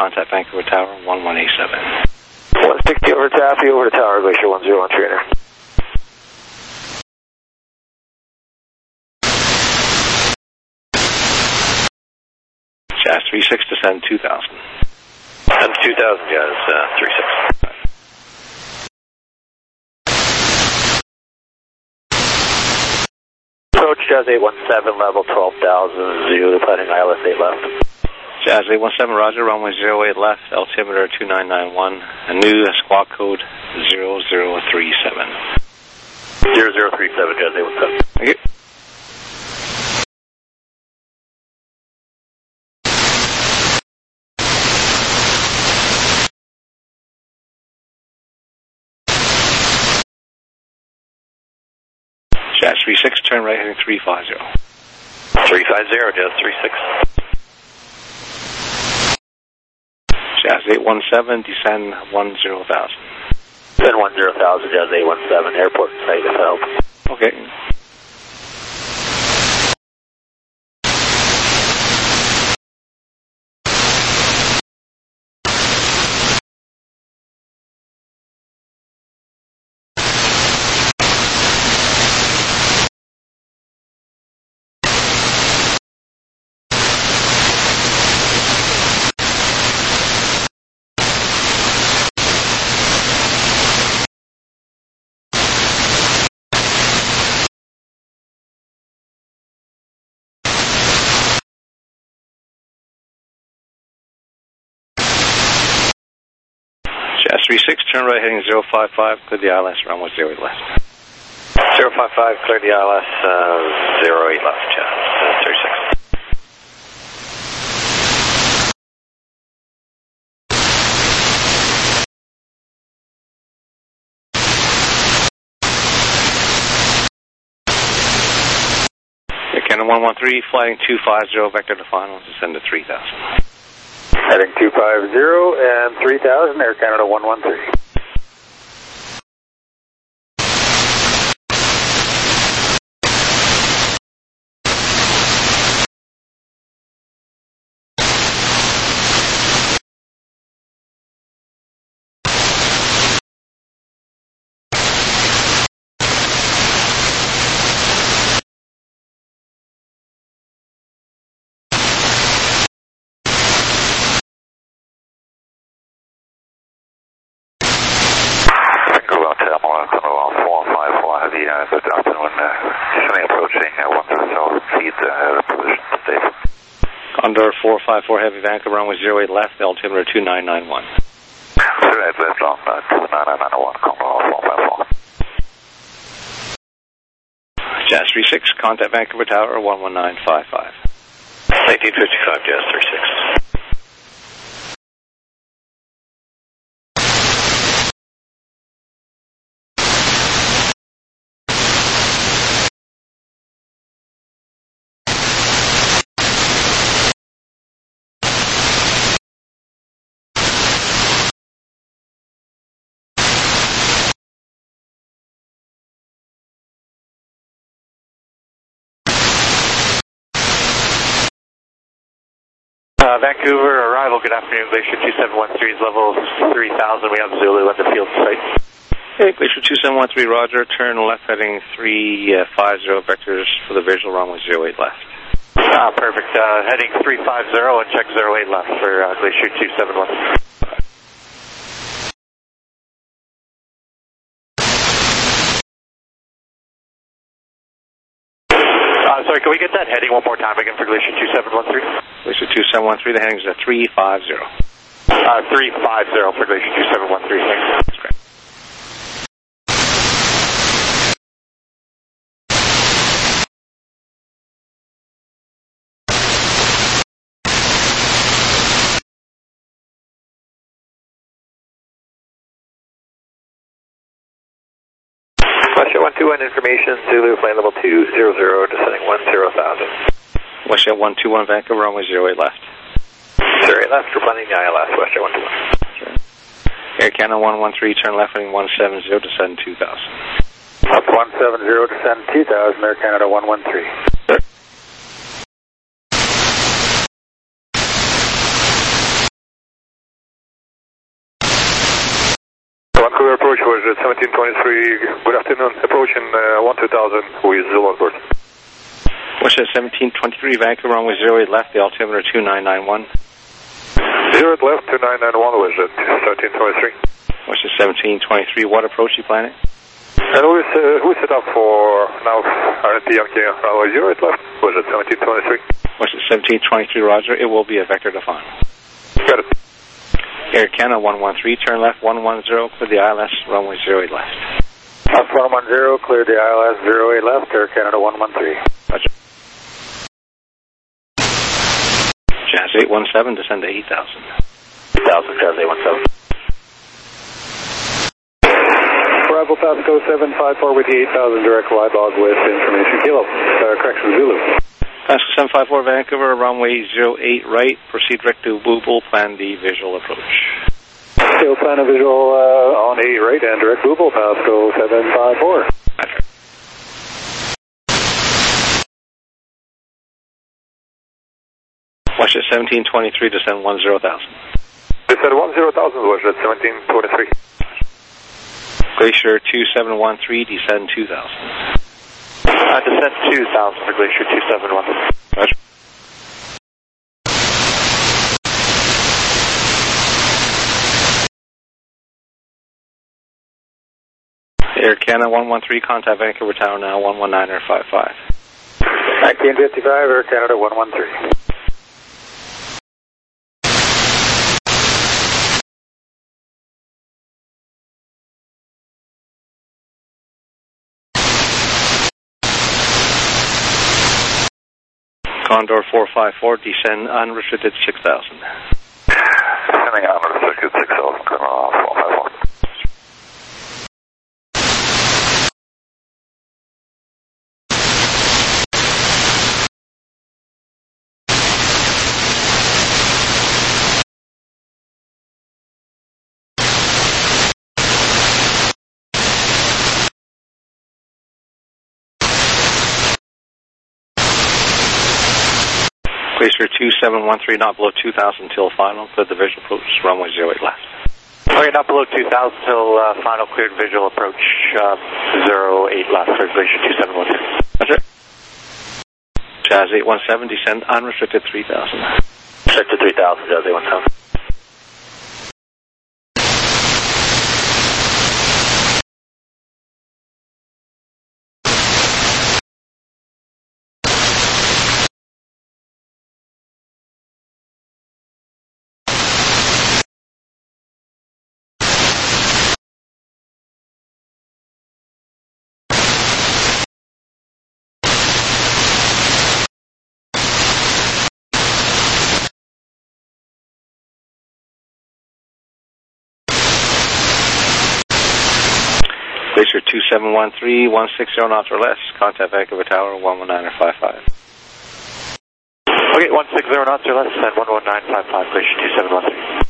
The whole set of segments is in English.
contact Vancouver Tower 1187. 160 over Taffy, over to Tower, Glacier 1013 there. Jazz 36, descend 2000. Descend 2000, Jazz 36. Approach Jazz 817, level 12,000, Zulu, planning ILS 8 left. Jazz 817, roger, runway 08 left, altimeter 2991, a new squawk code 0037. 0037, Jazz 817. Thank you. Jazz 36, turn right heading 350. 350, Jazz 36. Jazz 817, descend 10,000. Descend 10,000, Jazz 817, airport site if help. Okay. Jazz 36, turn right heading 055, clear the ILS, runway 08 left. 055, clear the ILS 08 left, Jazz 36. Canon 113, flying 250, vector to final, descend to 3000. Heading 250 and 3000, Air Canada 113. Condor 454 Heavy Vancouver, runway 08 left, altimeter 2991. 08 left on 2991, Condor 454. Jazz 36, contact Vancouver Tower 11955. 1955, Jazz 36. Vancouver, arrival, good afternoon, Glacier 2713 is level 3000, we have Zulu at the field site. Okay, Glacier 2713, roger, turn left heading 350, vectors for the visual, runway 08 left. Perfect, heading 350 and check 08 left for Glacier 2713. Sorry, can we get that heading one more time again for Glacier 2713? Glacier 2713, the heading is 350. 350 for Glacier 2713, thanks. That's great. Westjet 121 information, Zulu, flight level 200, descending 10,000. Westjet 121, Vancouver, runway 08 left. 08 left, we're planning the ILS, Westjet 121. Air Canada 113, turn left heading 170, descend 2000. Up 170, descend 2000, Air Canada 113. clear approach was at 1723. Good afternoon. Approaching 12000 with Zulu on board. Westjet 1723, Vancouver, runway 08 left, the altimeter 2991. 08 left, 2991 was at 1723. Westjet 1723, what approach you planning? And we set up for now RNP Yankee runway 08 left was at 1723. Westjet 1723, roger, it will be a vector to final. Got it. Air Canada 113, turn left 110, clear the ILS, runway 08 left. Up 110, clear the ILS 08 left, Air Canada 113. Roger. Jazz 817, descend to 8,000. 8,000, Jazz 817. Bravo Pasco 754 with the 8,000 direct live log with information. Kilo, correction Zulu. Pasco 754, Vancouver, runway 08 right, proceed direct to Booble, plan the visual approach. Still plan a visual on 8 right and direct Booble, Pasco 754. Roger. Westjet 1723, descend 10,000. Descend 10,000 was at 1723. Glacier 2713, descend 2,000. Descend 2,000 for Glacier 2713. Roger. Air Canada 113, contact Vancouver Tower now, 119.55. 1955, Air Canada 113. Condor 454, descend unrestricted 6,000. Descending unrestricted 6,000, coming off 454. Glacier 2713, not below 2,000 till final, cleared the visual approach, runway 08 left. Okay, not below 2,000 till final cleared visual approach, 08 left for Glacier 2713. That's it. Jazz 817, descend unrestricted 3,000. Restricted 3,000, Jazz 817. Glacier 2713, 160 knots or less, contact Vancouver Tower, 119.55. Okay, 160 knots or less, and 119.55, Glacier 2713.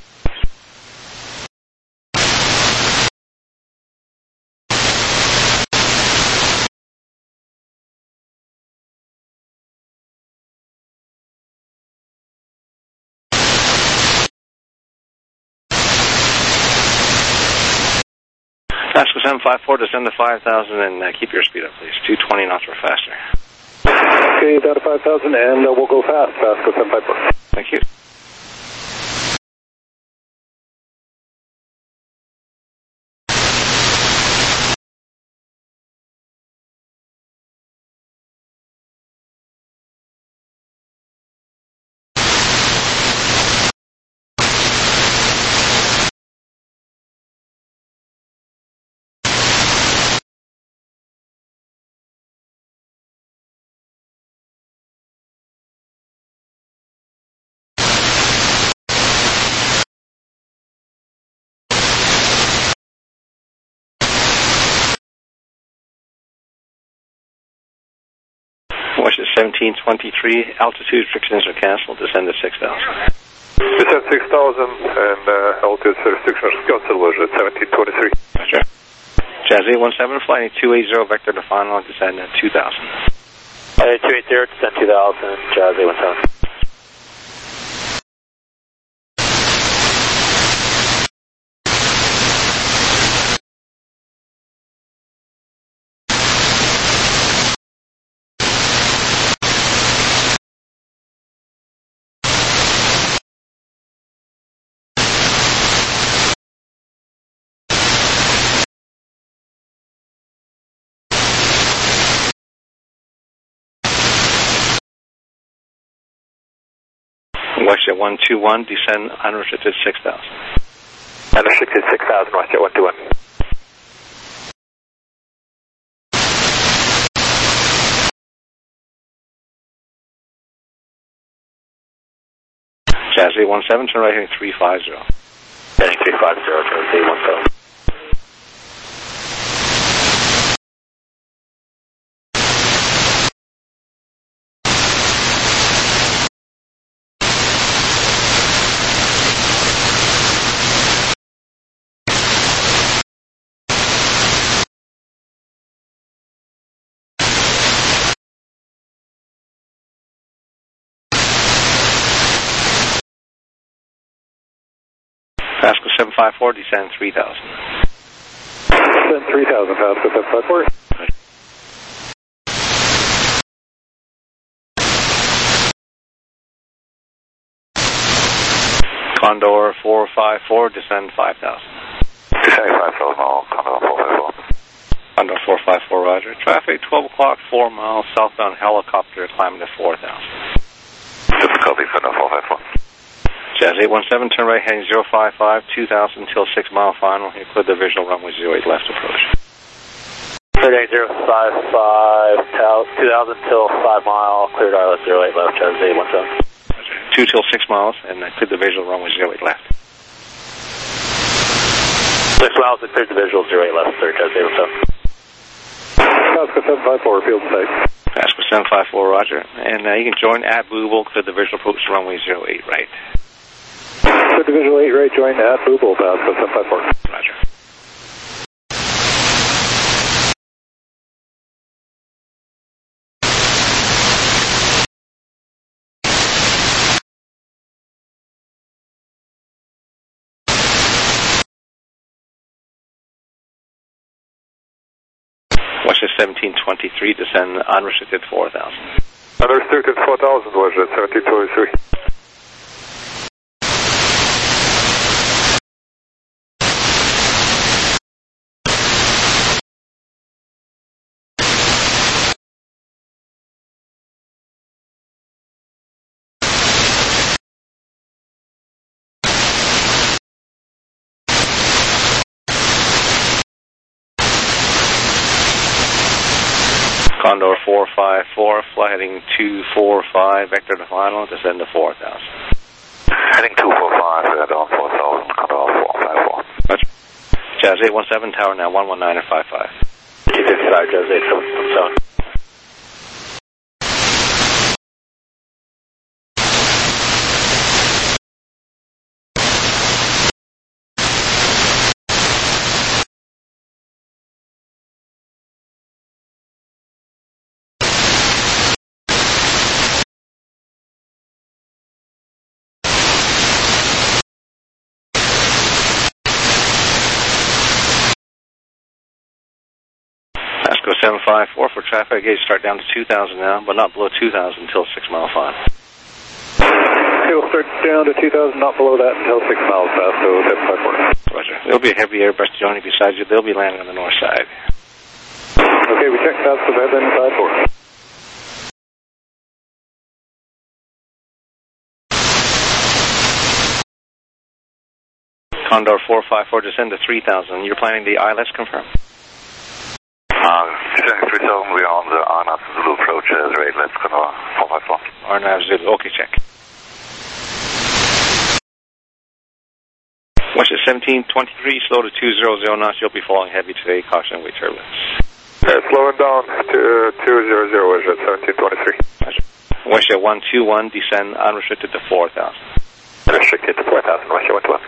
Pasco 754, descend to 5,000 and keep your speed up, please. 220 knots or faster. Okay, down to 5,000 and we'll go fast, Pasco 754. Thank you. Westjet 1723, altitude restrictions are canceled, descend to 6,000. Descend 6,000 and altitude restrictions canceled was at 1723. Roger. Jazz 817, flying 280, vector to final, descend at 2,000. 280, descend 2,000, Jazz 817. WestJet 121, descend unrestricted 6,000. Unrestricted 6,000, WestJet 121. Jazz 817, turn right heading 350. Heading 350, Jazz 817. Pasco 754, descend 3,000. Descend 3,000, Pasco 754. Condor 454, descend 5,000. Descending 5,000, all Condor 454. Condor 454, roger. Traffic 12 o'clock, 4 miles, southbound helicopter climbing to 4,000. Difficulty, Condor 454. Jazz 817, turn right heading 055, 2,000 till 6 mile final. You cleared the visual runway 08 left approach. Heading 055, 2,000 till 5 mile, cleared ILS 08 left, Jazz 817. 2 till 6 miles, and cleared the visual runway 08 left. 6 miles and cleared the visual 08 left, cleared Jazz 817. Pasco 754, field safe. Pasco 754, roger. And you can join at Booble, clear the visual approach runway 08 right. Cleared the visual 8 right, join at Booble, Pasco 754. Roger. WestJet 1723, descend unrestricted 4,000. Unrestricted 4,000, WestJet 1723. Condor 454, fly heading 245, vector to final, descend to 4,000. Heading 245, we are down 4,000, Condor 454. Jazz 817, tower now 119 at 55. 255, Jazz 817. Pasco 754 for traffic gauge start down to 2,000 now, but not below 2,000 until 6 mile final. Okay, we'll start down to 2,000, not below that until 6 miles, Pasco 754. Roger. There'll be a heavy airbus joining beside you. They'll be landing on the north side. Okay, we checked Pasco headland 54. Condor 454, descend to 3,000. You're planning the ILS confirm? Descending 3,000, we are on the RNAV Zulu approach, Ray, let's go 454. RNAV Zulu, okay, check. WestJet 1723, slow to 200 knots. You'll be falling heavy today. Caution weight turbulence. Slowing down to 200, WestJet 1723. WestJet 121, descend unrestricted to 4,000. Unrestricted to 4,000, WestJet 121.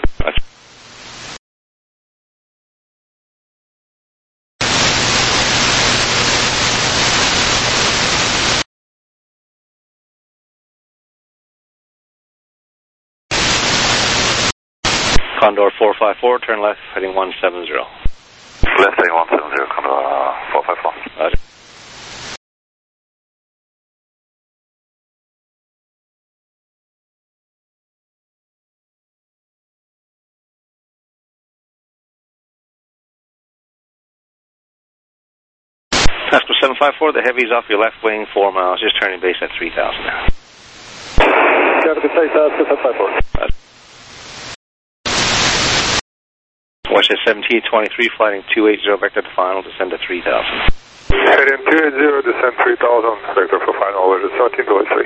Condor 454, turn left, heading 170. Left heading 170, Condor 454. Roger. Pasco 754, the heavy's off your left wing, 4 miles, just turning base at 3,000 now. Washington 1723, flighting 280, vector to final, descend to 3000. Heading 280, descend 3000, vector for final, over to 1723.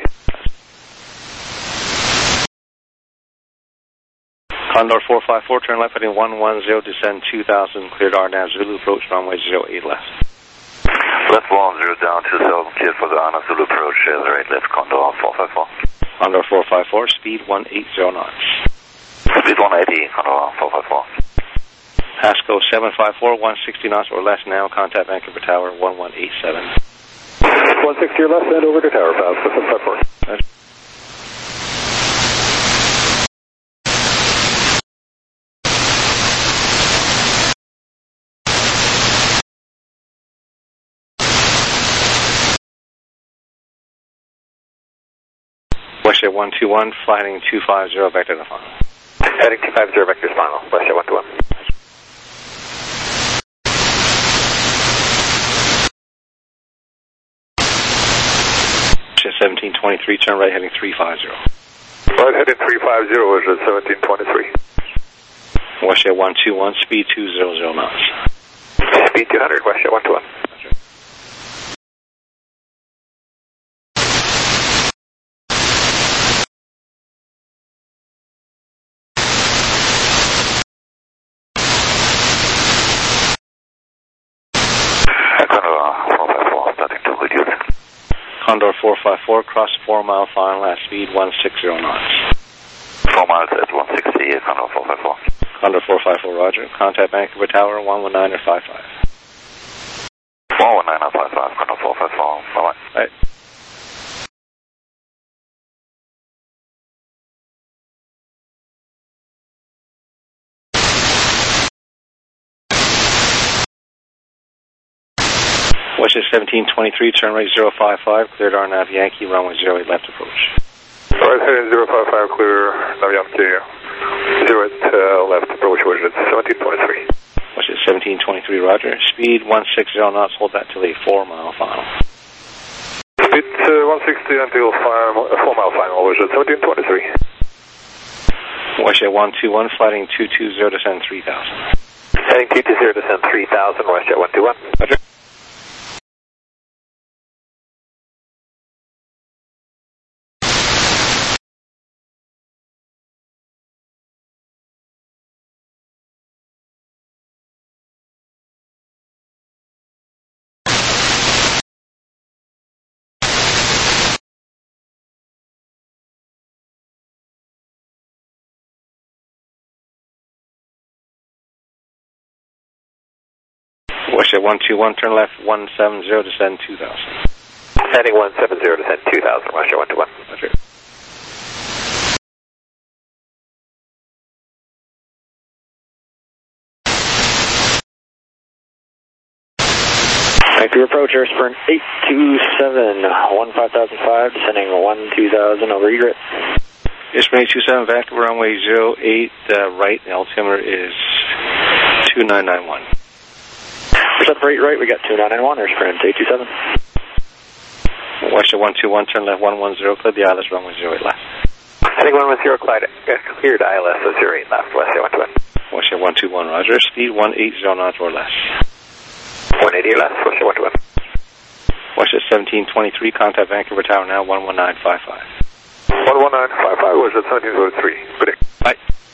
Condor 454, turn left heading 110, descend 2000, cleared RNAV Zulu, approach runway 08 left. Left 10 down 2000, cleared for the RNAV Zulu approach, 08 left, Condor 454. Condor 454, speed 180 knots. Speed 180, Condor 454. Pasco 754, 160 knots or less now, contact Vancouver Tower 1187. 160 or less, and over to Tower, Pasco 754. Westjet 121, flighting 250, vector to final. Heading 250, vector to final, Westjet 121. Westjet 1723, turn right heading 350. Right heading 350, Westjet 1723. Westjet 121, speed 200 knots. Speed 200, Westjet 121. Condor 454, cross 4 mile final at speed 160 knots. 4 miles at 160, Condor 454. Condor 454, roger. Contact Vancouver Tower 119 or 55. 119 or 55, Condor 454, bye-bye. Right. Westjet 1723, turn right 055, cleared RNAV Yankee, runway 08 left approach. Right heading 055, clear Nav Yankee, 08 left approach, Westjet 1723. Westjet 1723, roger. Speed 160 knots, hold that till a 4 mile final. Speed 160 until 4 mile final, Westjet 1723. Westjet 121, flighting 220, descend 3000. Heading 220, descend 3000, Westjet 121. Roger. Westjet 121, turn left 170, descend 2000. Heading 170, descend 2000, Westjet 121. Roger. Vancouver approach, air sprint 827, 15005, descending 12000 over egret. Air sprint 827, Vancouver runway 08, right, the altimeter is 2991. Percent for 8 right, we got 2991, air sprint 827. Westjet 121, turn left 110, cleared the ILS, runway 08 left. Heading 110, cleared ILS 08 left, Westjet 121. Westjet 121, roger. Speed 180 knots or less. 180 or less, Westjet 121. Westjet 1723, contact Vancouver Tower now, 11955. 11955, Westjet 1723. Good day. Bye.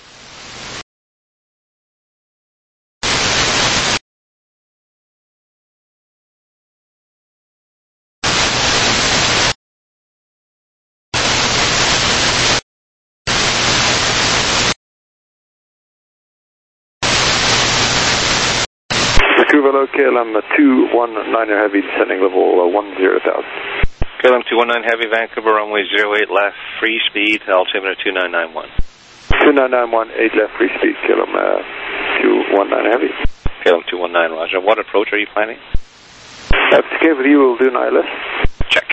Vancouver KLM 219 heavy, descending level 10,000. KLM 219 heavy, Vancouver runway 08 left, free speed, altimeter 2991. 2991, 8 left, free speed, KLM 219 heavy. KLM 219, roger. What approach are you planning? That's okay with you, we'll do an ILS. Check.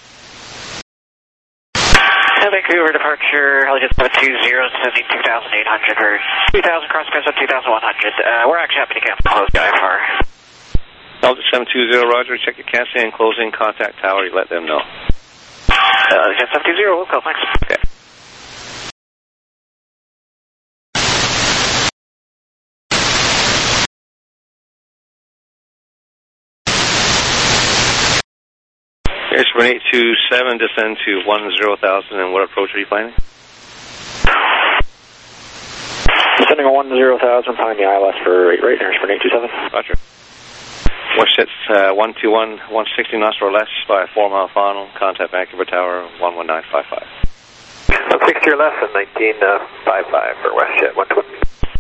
Vancouver departure, Helicopter 720, descending 2,800 or 2,000, cross coast up 2,100. We're actually happy to cancel closed IFR. Delta 720, roger. Check your canceling and closing. Contact tower, you let them know. Helicopter 720, we'll call, thanks. Okay. Airspring 827, descend to 10,000, and what approach are you planning? Descending on 10,000, find the ILS for 8 right, Airspring 827. Roger. WestJet's 121, 160 knots or less by a 4-mile final. Contact Vancouver Tower 11955. 160 or less and 1955 for WestJet 120.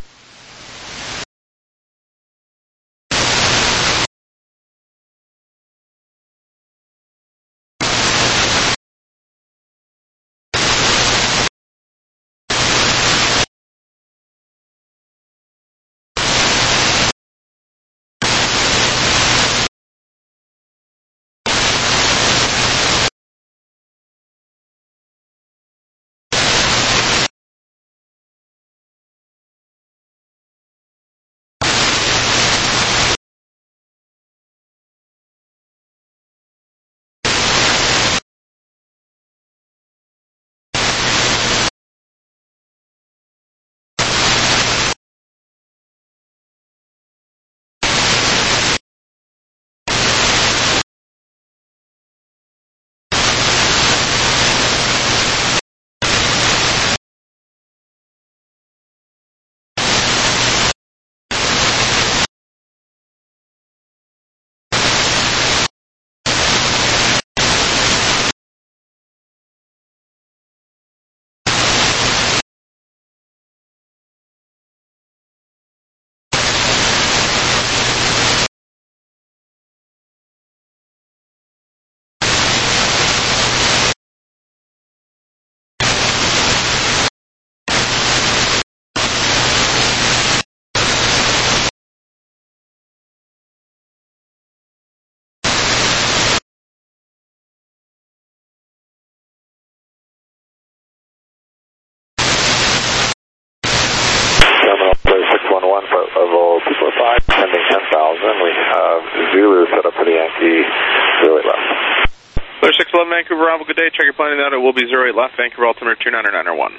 Level 245, descending 10,000. We have Zulu set up for the Yankee 08 left. Clear 611 Vancouver, Bravo, good day. Check your planning out. It will be 08 left, Vancouver altimeter 29991.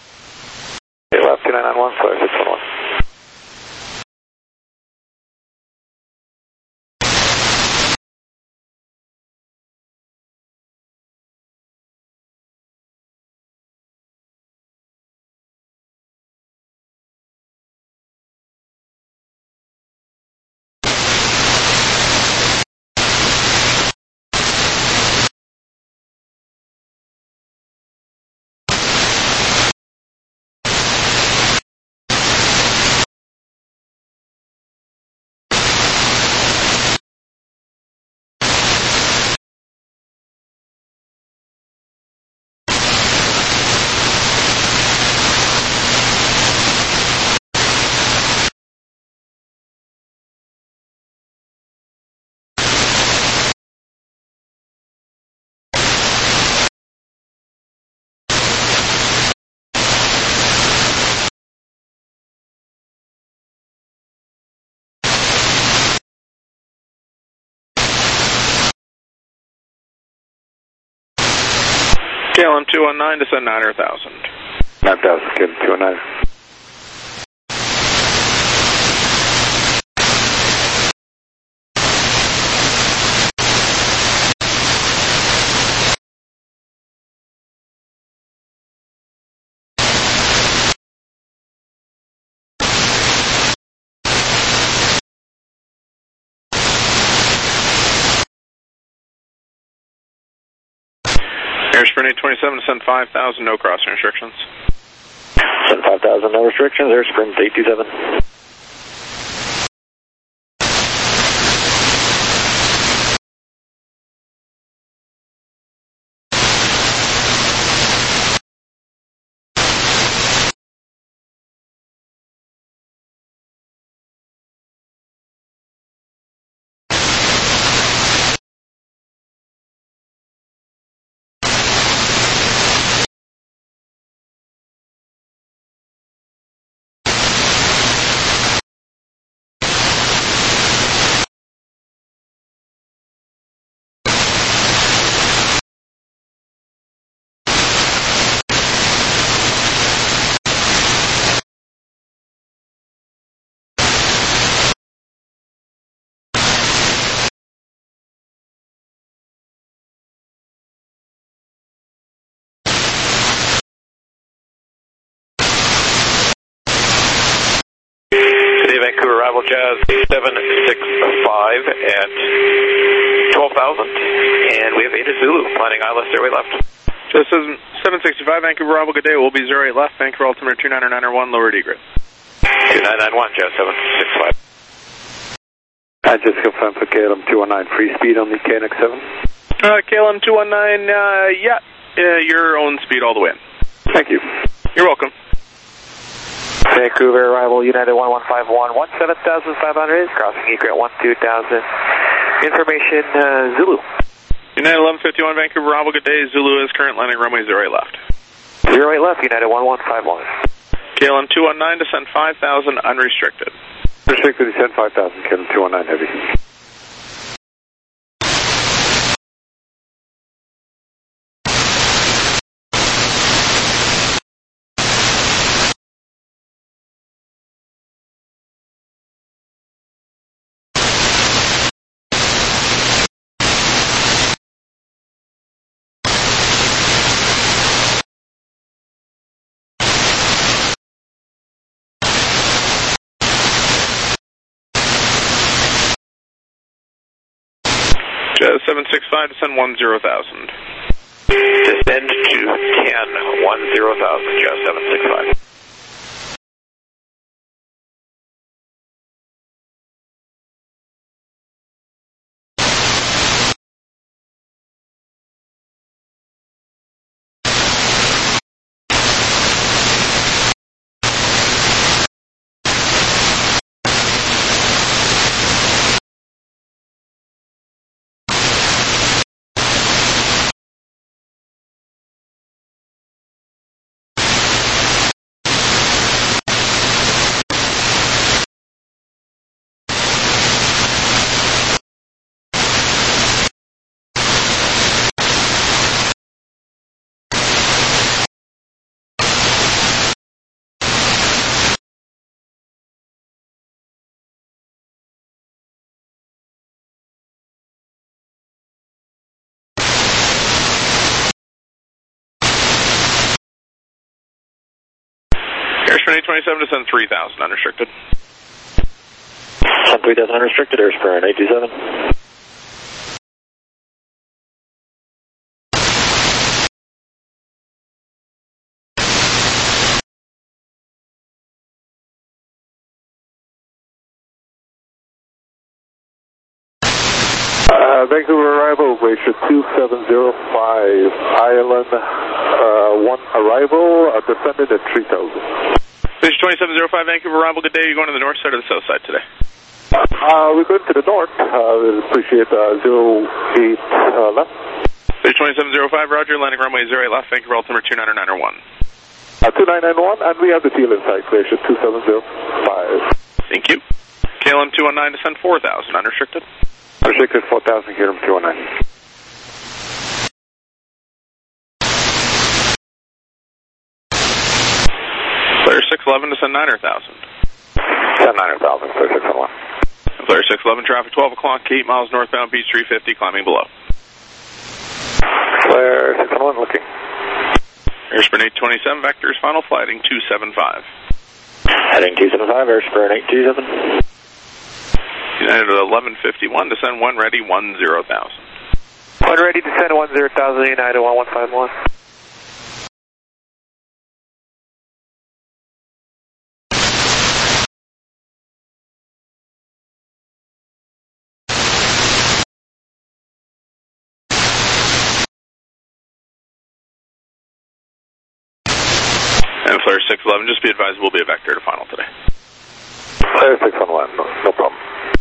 8 left, 2991, clear 611. KLM 219, descend 9,000. 9,000, kid, 219. Airspring 827, descend 5,000, no crossing restrictions. Descend 5,000, no restrictions, Airspring 827. Vancouver arrival, Jazz 765 at 12,000. And we have 8 Zulu, planning ILS 08 left. Jazz 765, Vancouver arrival, good day. We'll be 08 left, Vancouver altimeter 299.1, lowered egret. 2991, Jazz 765. I just confirmed for KLM 219, free speed on the KNX 7. KLM 219, your own speed all the way in. Thank you. You're welcome. Vancouver arrival, United 1151, 17,500, crossing egret 12,000. Information, Zulu. United 1151, Vancouver arrival, good day. Zulu is current landing runway 08 left. 08 left, United 1151. KLM 219, descend 5,000, unrestricted. Restricted descent 5,000, KLM 219 heavy. Jazz 765, descend 10,000. Descend to 10,000, Jazz 765. Airspan 827, descend 3,000, unrestricted. Descend 3,000 unrestricted, Airspan 827. Vancouver arrival, ratio 2705, Island 1 arrival, descended at 3,000. Fish 2705, Vancouver arrival, good day. You're going to the north side or the south side today? We're going to the north. We appreciate 08 left. Fish 2705, roger, landing runway 08 left, Vancouver altimeter 299.1. 2991, and we have the deal in sight, ratio 2705. Thank you. KLM 219, descend 4,000, unrestricted. Restricted 4,000, KLM 219. Flare 611, descend 9,000. Descend 9,000, Flare 611. Flare 611, traffic 12 o'clock, 8 miles northbound, beach 350, climbing below. Flare 611, looking. Airspan 827, vectors, final flight, heading 275. Heading 275, Airspan 827. United 1151, descend 1 ready, 10,000. 1 ready, descend 10,000, United 1151. And Flare 611, just be advised, will be a vector to final today. Flare 611, no problem.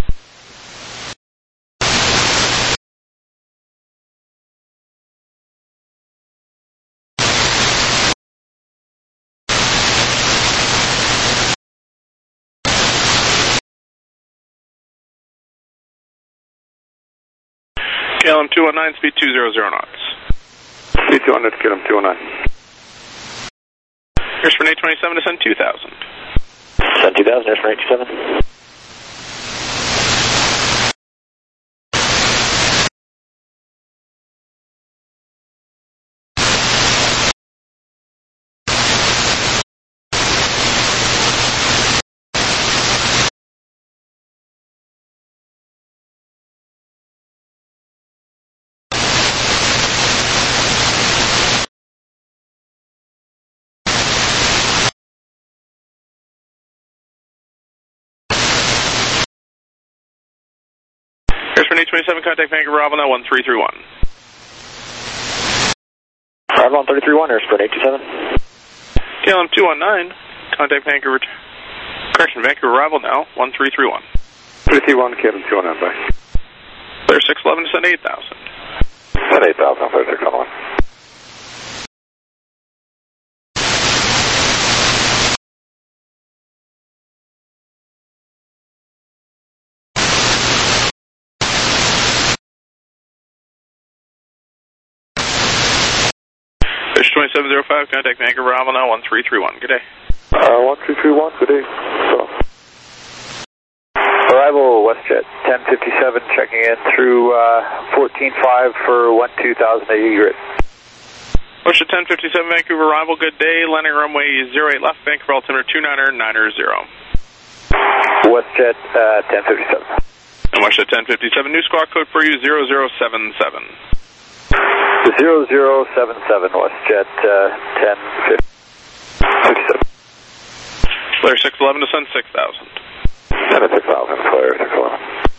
KLM 219, speed 200 knots. Speed 200, KLM 219. Airspan 827, descend 2,000. Descend 2,000, Airspan 827. Western 827, contact Vancouver Bravo now 1331. Bravo 1331, Airspread 827. KLM 219, contact Vancouver Bravo now 1331. 331, KLM 219, bye. Clear 611, descend 8000. Descend 8000, clear 611. Fish 2705, contact Vancouver Bravo now 1331. Good day. 1331, good day. So. Arrival WestJet 1057, checking in through 14.5 for 12,000 80 grid. WestJet 1057, Vancouver arrival, good day. Landing runway 08 left, Vancouver altimeter 29990. WestJet 1057. And WestJet 1057, new squawk code for you 0077. 0077, WestJet 1057. Clear 611, descend 6000. 6,000, clear 611.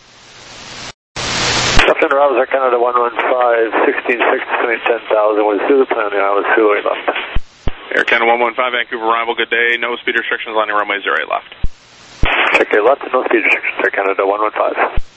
Captain Rob, Air Canada 115, 16.6, 10,000 with Zulu, planning island Zulu left. Air Canada 115, Vancouver arrival, good day. No speed restrictions, landing runway 08 left. Check your left, no speed restrictions, Air Canada 115.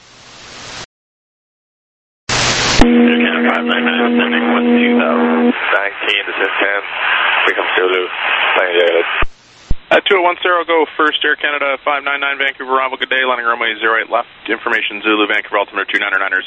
Air Canada 599, descending 12,019, descend 10, become Zulu, planning the island. At 2010, go first, Air Canada 599, Vancouver arrival, good day. Landing runway 08 left. Information Zulu, Vancouver altimeter 29990.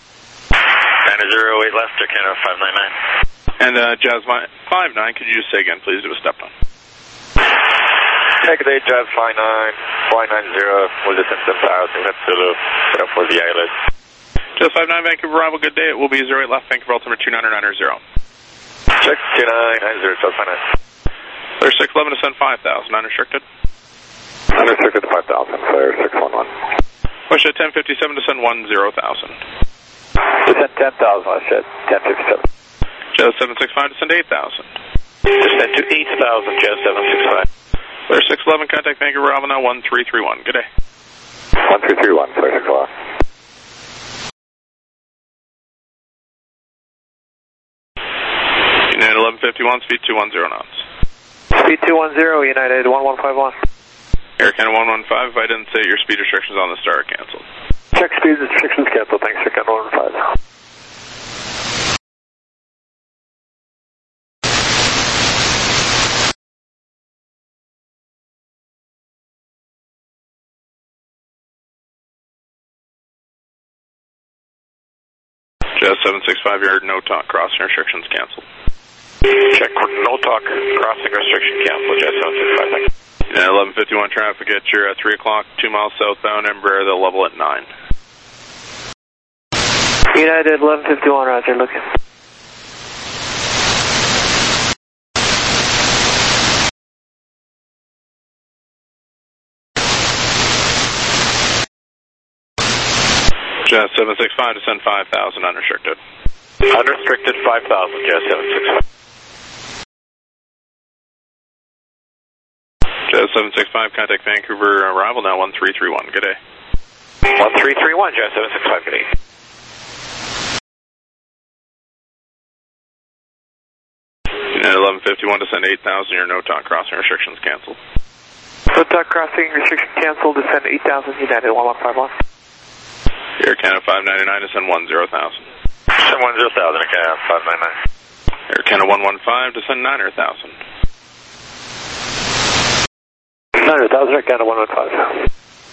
908 left, Air Canada 599. And Jazz 59, could you just say again, please? It was stepped on. Take a day, Jazz 590, will descend 10,000, that's Zulu, set up for the island. Jazz 59, Vancouver arrival, good day. It will be 08 left, Vancouver altimeter 29990. Check 2990, Jazz 59. Clear 611, descend 5,000, unrestricted. Unrestricted 5,000, clear 611. WestJet 1057, descend 10,000. Descend 10,000, WestJet 1057. Jazz 765, descend 8,000. Descend to 8,000, Jazz 765. Clear 611, contact Vancouver Bravo now 1331. Good day. 1331, clear 611. United 1151, speed 210 knots. Speed 210, United 1151. Air Canada 115, if I didn't say your speed restrictions on the star are canceled. Check speed restrictions canceled, thanks, Air Canada 115. Jazz 765, your no talk crossing restrictions canceled. Check no talk crossing restriction cancel, Jazz 765, thank you. Yeah, 1151 traffic at your 3 o'clock, 2 miles southbound, Embraer, they'll level at 9. United 1151, roger, looking. Jazz 765, descend 5,000, unrestricted. Unrestricted 5,000, Jazz 765. Jazz 765, contact Vancouver arrival now 1331. Good day. 1331, Jazz 765, good day. United 1151, descend 8,000, your no talk crossing restrictions canceled. No talk crossing restriction canceled, descend 8,000, United 1151. Air Canada 599, descend 10,000. Descend 10,000, Air Canada 599. Air Canada 115, descend 9,000. 9,000, Air Canada 115.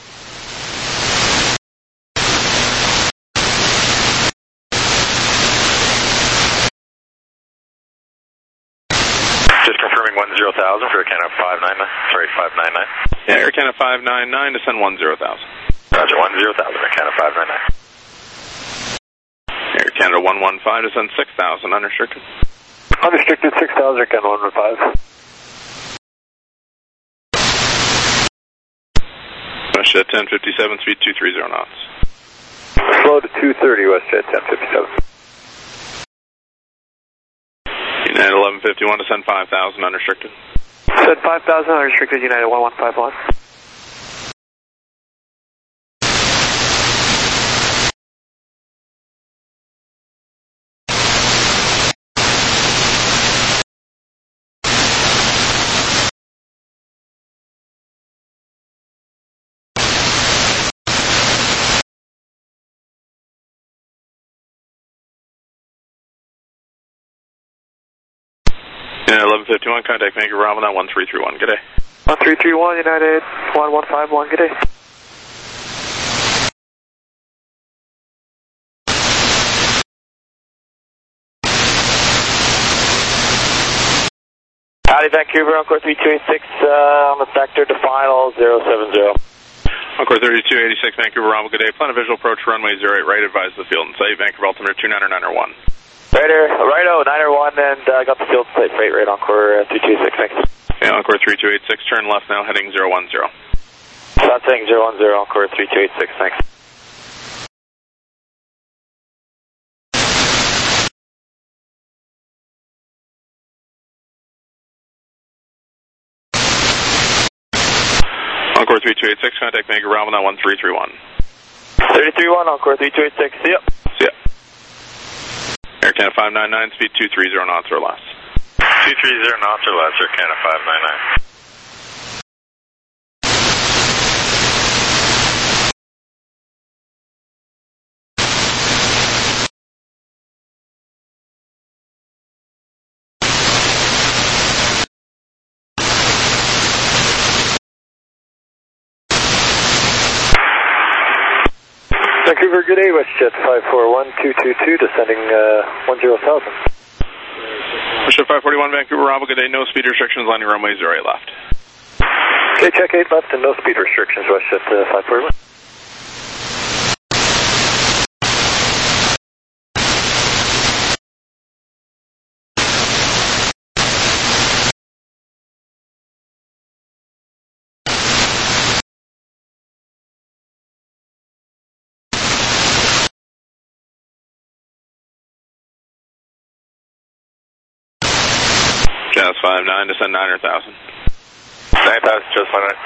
Just confirming 10,000 for Air Canada 599. Sorry, 599. Yeah, Air Canada 599, descend 10,000. Roger, 10,000, Air Canada 599. Air Canada 115, descend 6,000, unrestricted. Unrestricted 6,000, Air Canada 115. WestJet 1057, speed 230 knots. Slow to 230, WestJet 1057. United 1151, descend 5,000, unrestricted. Descend 5,000, unrestricted, United 1151. Yeah, 1151, contact Vancouver Bravo, now 1331, good day. 1331, United 1151, good day. Howdy, Vancouver, Encore 3286, on the sector to final 070. Encore 3286, Vancouver Bravo, good day. Plan a visual approach, runway 08, right, advise the field and site, Vancouver altimeter 29901. Righto, 901, and I got the field plate freight rate, Encore 3286, thanks. Yeah, Encore 3286, turn left now, heading 010. That's heading 010, Encore 3286, thanks. Encore 3286, contact Vancouver Bravo, now 1331. 331, Encore 3286, see ya. See ya. Air Canada 599, speed 230 knots or less. 230 knots or less, Air Canada 599. Vancouver, good day, WestJet 541222, descending 10,000. WestJet 541, Vancouver Bravo, good day, no speed restrictions, landing runway 08 left. Okay, check 8 left and no speed restrictions, WestJet 541. Jazz 59, descend 900,000. 9,000, just 100.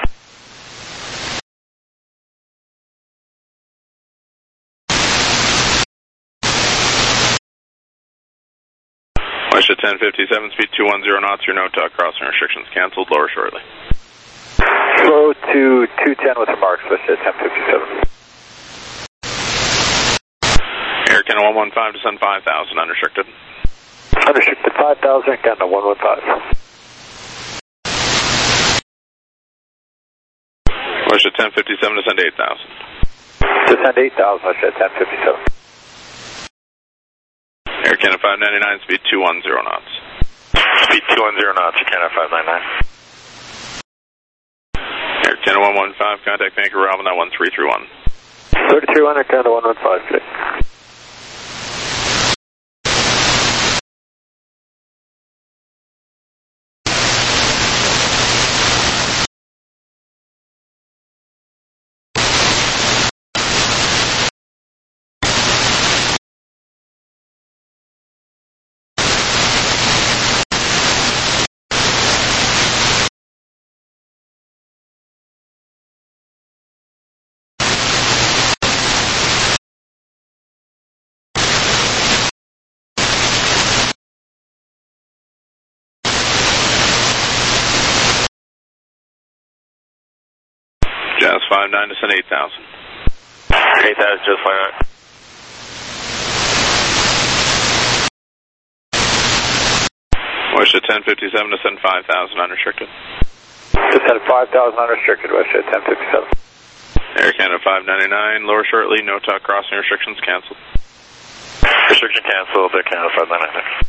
WestJet 1057, speed 210 knots, your no talk, crossing restrictions canceled, lower shortly. Slow to 210 with remarks, WestJet 1057. Air Canada 115, descend 5,000, unrestricted. Unrestricted 5,000, Canada 115. WestJet 1057, descend 8,000. Descend 8,000, WestJet 1057. Air Canada 599, speed 210 knots. Speed 210 knots, Air Canada 599. Air Canada 115, contact Vancouver Bravo, now 1331. 331, Air Canada 115, good day. Jazz 59, descend 8,000. 8,000, just 100. WestJet 1057, descend 5,000, unrestricted. Descend 5,000, unrestricted, WestJet 1057. Air Canada 599, lower shortly, no talk, crossing restrictions canceled. Restriction canceled, Air Canada 599.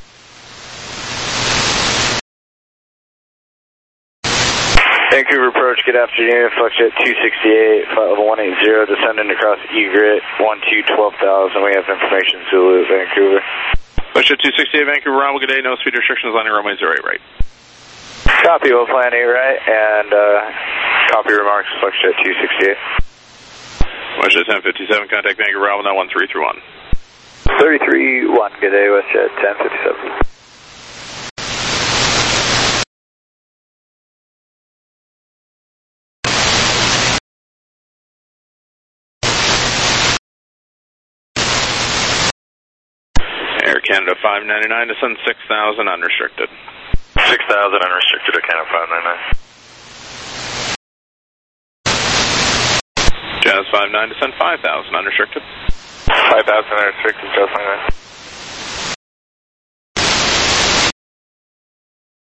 Vancouver approach, good afternoon, Fluxjet 268, flight level 180, descending across Egret, 12,000, we have information, Zulu, Vancouver. WestJet 268, Vancouver Bravo, good day, no speed restrictions, landing runway 08 right. Copy, we'll plan 8 right, and copy remarks, Fluxjet 268. WestJet 1057, contact Vancouver Bravo, now 1331. 331, good day, WestJet 1057. Air Canada 599, descend 6,000, unrestricted. 6,000 unrestricted, Air Canada 599. Jazz 59, descend 5,000, unrestricted. 5,000 unrestricted, just 599.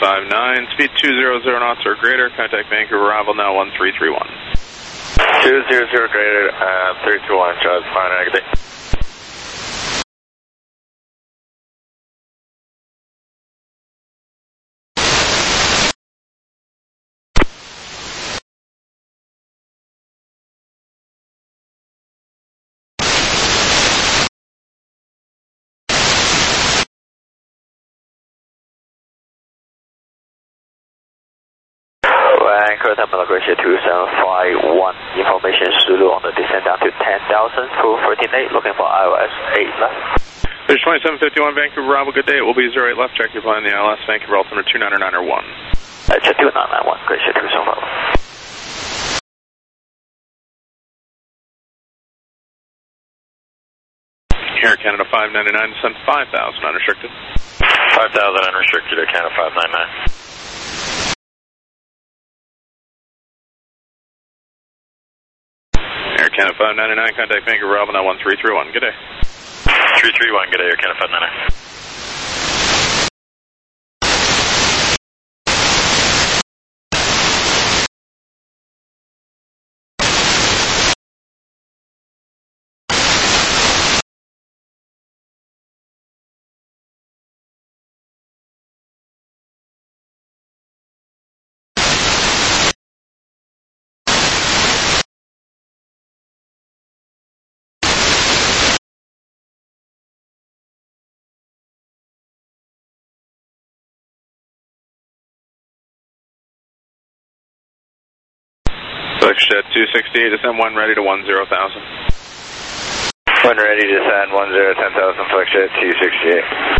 59, speed 200 knots or greater, contact Vancouver arrival now 1331. 200 greater, 321, Charles, fine, good day. Vancouver Terminal Glacier 2751, information Zulu on the descent down to 10,000, full 14.8, looking for ILS 8 left. There's 2751 Vancouver Bravo, good day, it will be 08 left, check your plan, the ILS, Vancouver altimeter 299 or 1. Check 2991, Glacier 2751. Air Canada 599, descent 5,000 unrestricted. 5,000 unrestricted, Air Canada 599. Air Canada 599, contact Vancouver Bravo now 1331, good day. 331, good day, Air Canada 599. Flexjet 268, descend 1 ready to 10,000. 1 ready to descend, 10,000, Flexjet 268.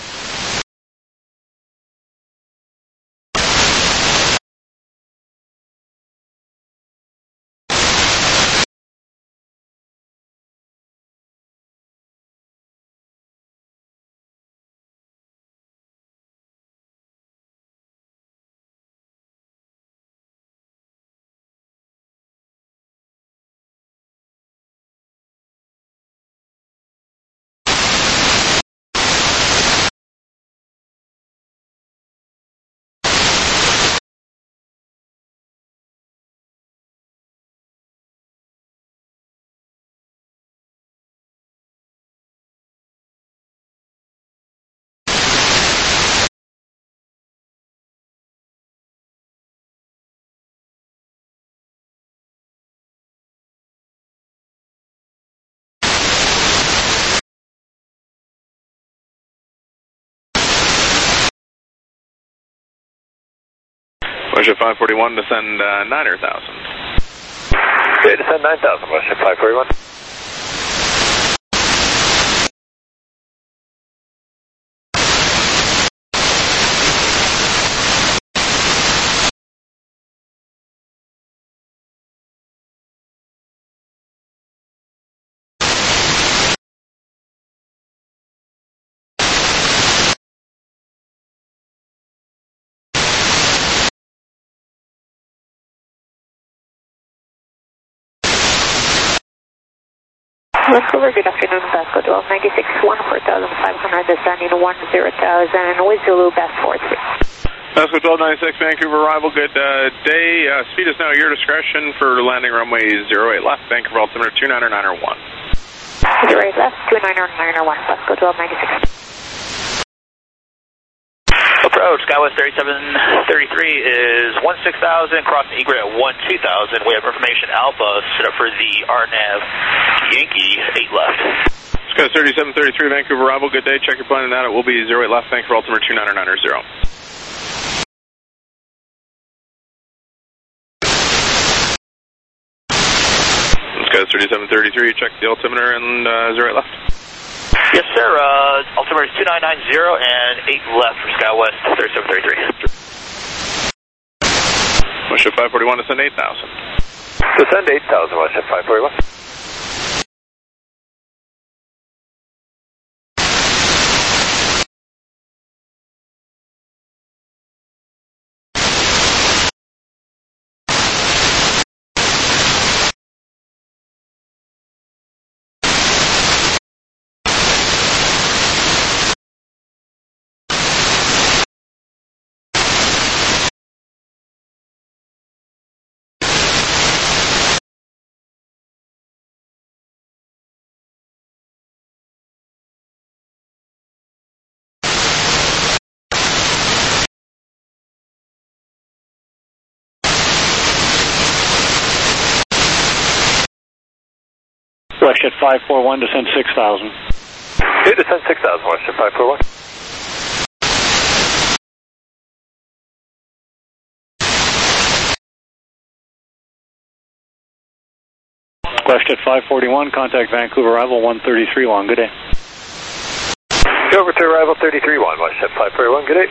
Flexjet 541, descend 9,000. Okay, descend 9,000, Flexjet 541. Vancouver, good afternoon, Vasco 1296, 14,500, descending 10,000 with Zulu, Bass 43. Vasco 1296, Vancouver arrival, good day. Speed is now at your discretion for landing runway 08 left, Vancouver altimeter 299 or 1. 08 left, 299 or 1, Vasco 1296. Approach, Skywest 3733 is 16,000, crossing egret at 12,000. We have information Alpha set up for the RNAV Yankee 8 left. Skywest 3733, Vancouver arrival, good day. Check your plan and that it will be 08 left, Vancouver altimeter 299 or 0. Skywest 3733, check the altimeter and 08 left. Yes, sir. Altimeter is 2990 and 8 left for SkyWest 3733. Westjet 541, descend 8,000. Descend 8,000, Westjet 541. WestJet 541, descend 6,000. Okay, descend 6,000, WestJet 541. WestJet 541, contact Vancouver arrival 133-1, good day. Go over to arrival 33-1, WestJet 541, good day.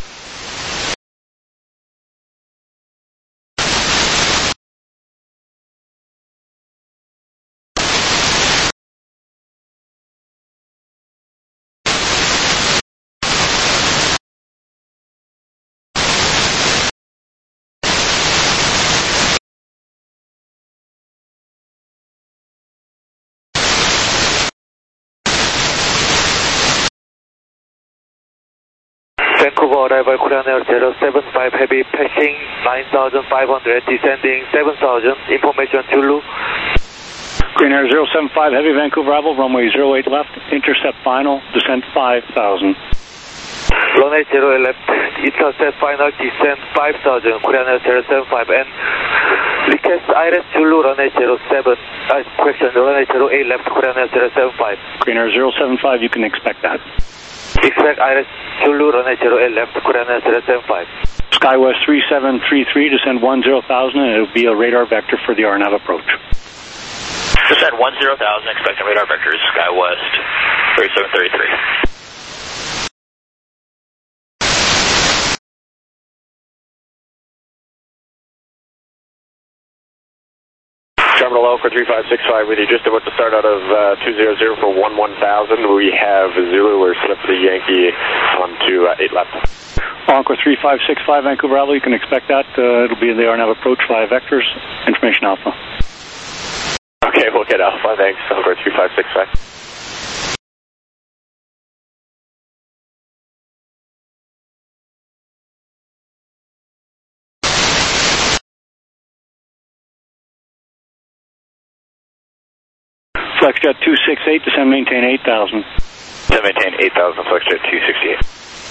Vancouver arrival Korean Air 075 heavy passing 9,500 descending 7,000 information Zulu. Korean Air 075 heavy Vancouver arrival runway 08 left intercept final descent 5,000. Runway 08 left intercept final descent 5,000 Korean Air 075 and request IRS Zulu runway 07 correction runway 08 left Korean Air 075. Korean Air 075 you can expect that. Expect IRS Zulu runway 08 left Korean Air 075. SkyWest 3733 descend 10,000 and it'll be a radar vector for the RNAV approach. Descend 10,000, expecting radar vectors, SkyWest 3733. Terminal L for 3565 with you, just about to start out of 200 for 11,000. We have Zulu, we're slip the Yankee on to 8 left. Encore 3565 Vancouver Alpha, you can expect that. It'll be the RNAV approach via vectors, information Alpha. Okay, we'll get Alpha, thanks. Encore 3565. FlexJet 268, descend maintain 8,000. Descend maintain 8,000, FlexJet 268.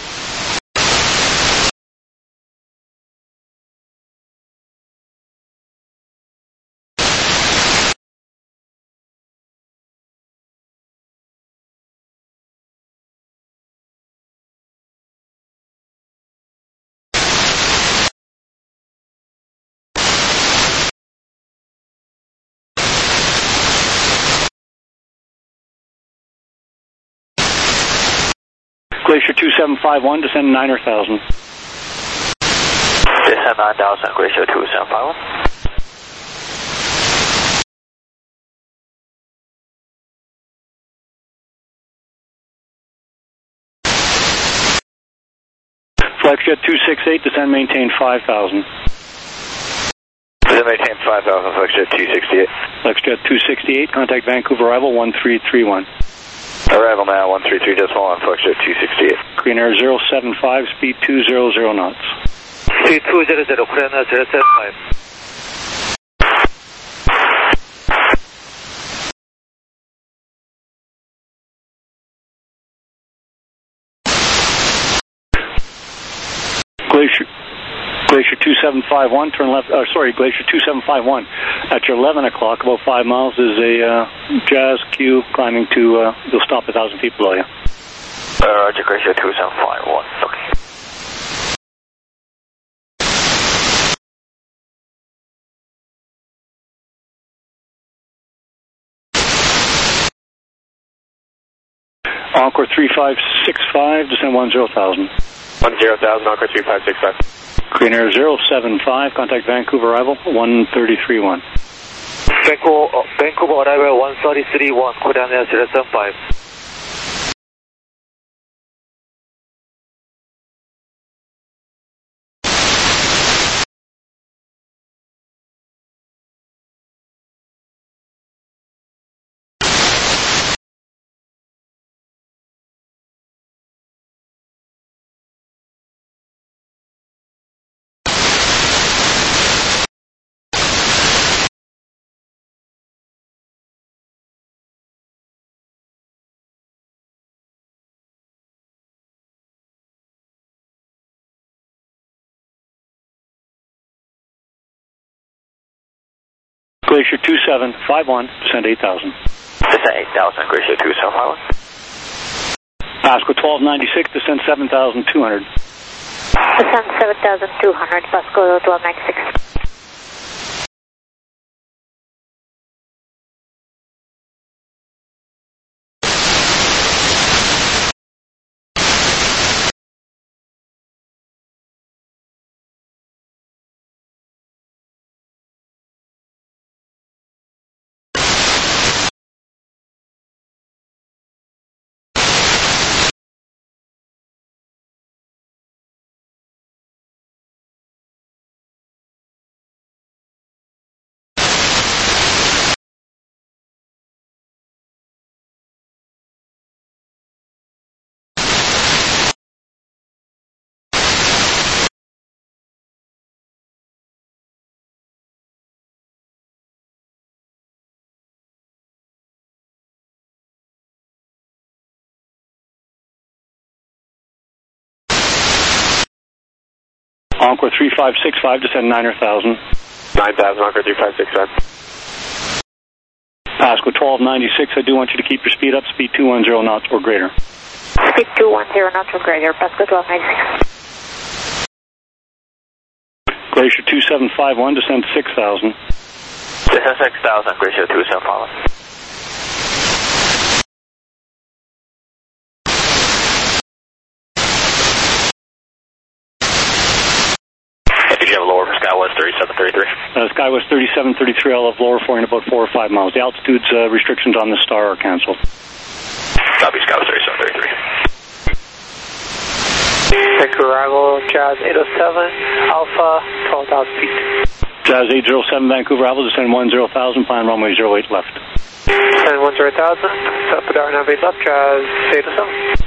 Glacier 2751, descend 9,000. Descend 9,000, Glacier 2751. FlexJet 268, descend maintain 5,000. Descend maintain 5,000, FlexJet 268. FlexJet 268, contact Vancouver arrival 1331. Arrival now 133.1, FlexJet 268. Korean Air 075, speed 200 knots. Speed 200, Korean Air 075. Glacier 2751, turn left, Glacier 2751. At your 11 o'clock, about 5 miles, is a Jazz Q climbing to, you'll stop 1,000 feet below you. Roger, Glacier 2751, okay. Encore 3565, descend 10,000. 10,000, Encore 3565. Korean Air 075, contact Vancouver arrival 1331. Vancouver arrival 1331, Korean Air 075. Glacier 2751, descend 8,000. Descend 8,000, Glacier 2751. Pasco 1296, descend 7,200. Descend 7,200, Pasco 1296. Encore 3565, descend 9,000. 9,000, Encore 3565. Pasco 1296, I do want you to keep your speed up, speed 210 knots or greater. Speed 210 knots or greater, Pasco 1296. Glacier 2751, descend 6,000. Descend 6,000, Glacier 2751. Did you have a lower for SkyWest 3733? SkyWest 3733, I'll have lower for you in about 4 or 5 miles. The altitude's restrictions on the star are canceled. Copy, SkyWest 3733. Vancouver arrival, Jazz 807, Alpha, 12,000 feet. Jazz 807, Vancouver arrival, descend 10,000, plan runway 08 left. Descend 10,000, set for RNAV 8 left, Jazz 807.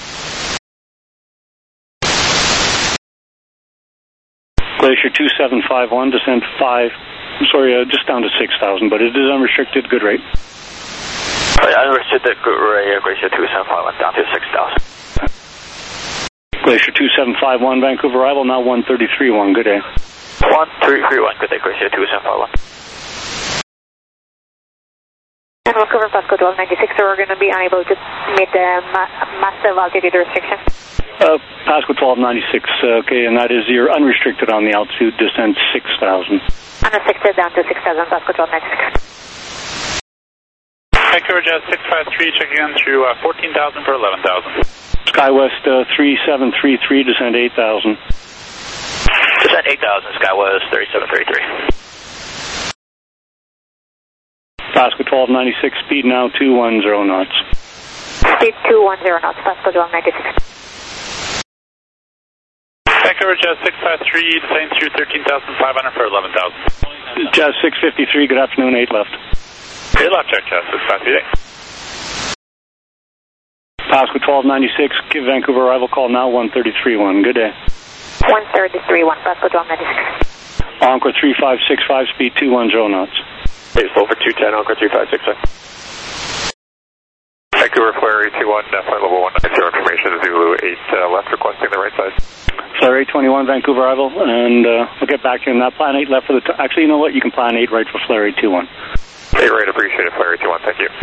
Glacier 2751, descend 5, just down to 6,000, but it is unrestricted, good rate. Unrestricted, good rate, Glacier 2751, down to 6,000. Glacier 2751, Vancouver arrival, now 1331, good day. 1331, good day, Glacier 2751. And Vancouver, Pasco 1296, so we're going to be unable to meet the massive altitude restriction. Pasco 1296, okay, and that is your unrestricted on the altitude, descend 6,000. Unrestricted down to 6,000, Pasco 1296. Vancouver Jazz 653, checking in through 14,000 for 11,000. SkyWest 3733, descend 8,000. Descend 8,000, SkyWest 3733. Pasco 1296, speed now 210 knots. Speed 210 knots, Pasco 1296. Vancouver Jazz 653, descending through 13,500 for 11,000. Jazz 653, good afternoon, 8 left. 8 left, check Jazz 653. Pasco 1296, give Vancouver arrival call now 1331, good day. 1331, Pasco 1296. Encore 3565, speed 210 knots. Hey, slow for 210, Encore 3565. Vancouver Flare 821, flight level 190, information Zulu 8 left, requesting the right side. Flare 821, Vancouver arrival, and we'll get back to you on that. Plan 8 left for the... Actually, you know what? You can plan 8 right for Flare 821. 8 right, appreciate it, Flare 821, thank you.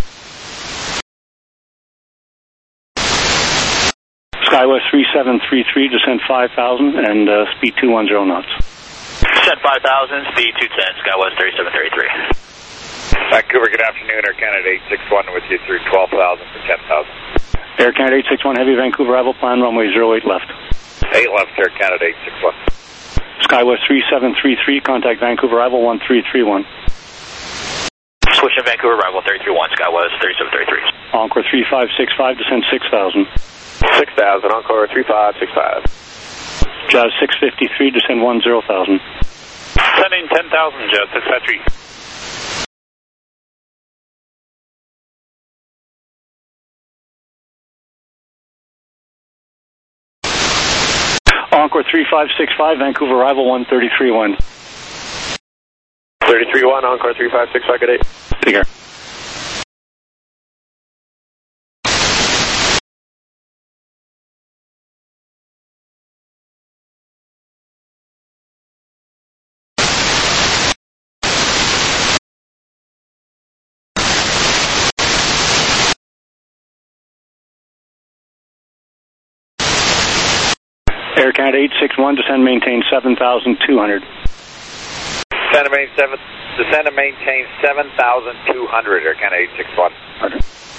SkyWest 3733, descend 5,000, and speed 210 knots. Descend 5,000, speed 210, SkyWest 3733. Vancouver, good afternoon, Air Canada 861 with you through 12,000 for 10,000. Air Canada 861, heavy Vancouver arrival, plan runway 08 left. 8 left, Air Canada 861. SkyWest 3733, contact Vancouver arrival 1331. Switching Vancouver arrival 331, SkyWest 3733. Encore 3565, descend 6,000. 6,000, Encore 3565. Jazz 653, descend 10,000. Sending 10,000, Jazz 653. Encore 3565, Vancouver arrival 1331. 33-1, Encore 3565, good day. Take care. Air Canada 861, descend maintain 7,200. Descend and maintain 7,200, Air Canada 861. Roger.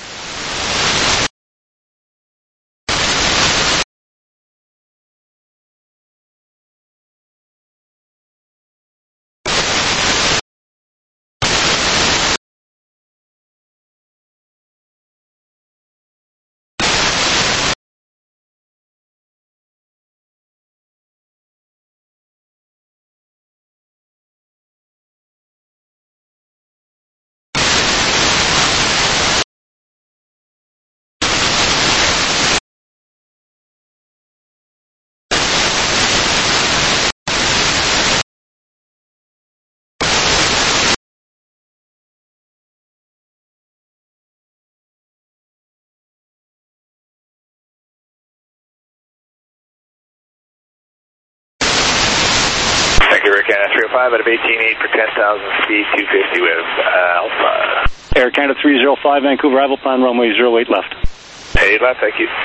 Air Canada 305 out of 18.8 for 10,000 speed 250 with Alpha. Air Canada 305, Vancouver, arrival plan runway 08 left. 8 left, thank you.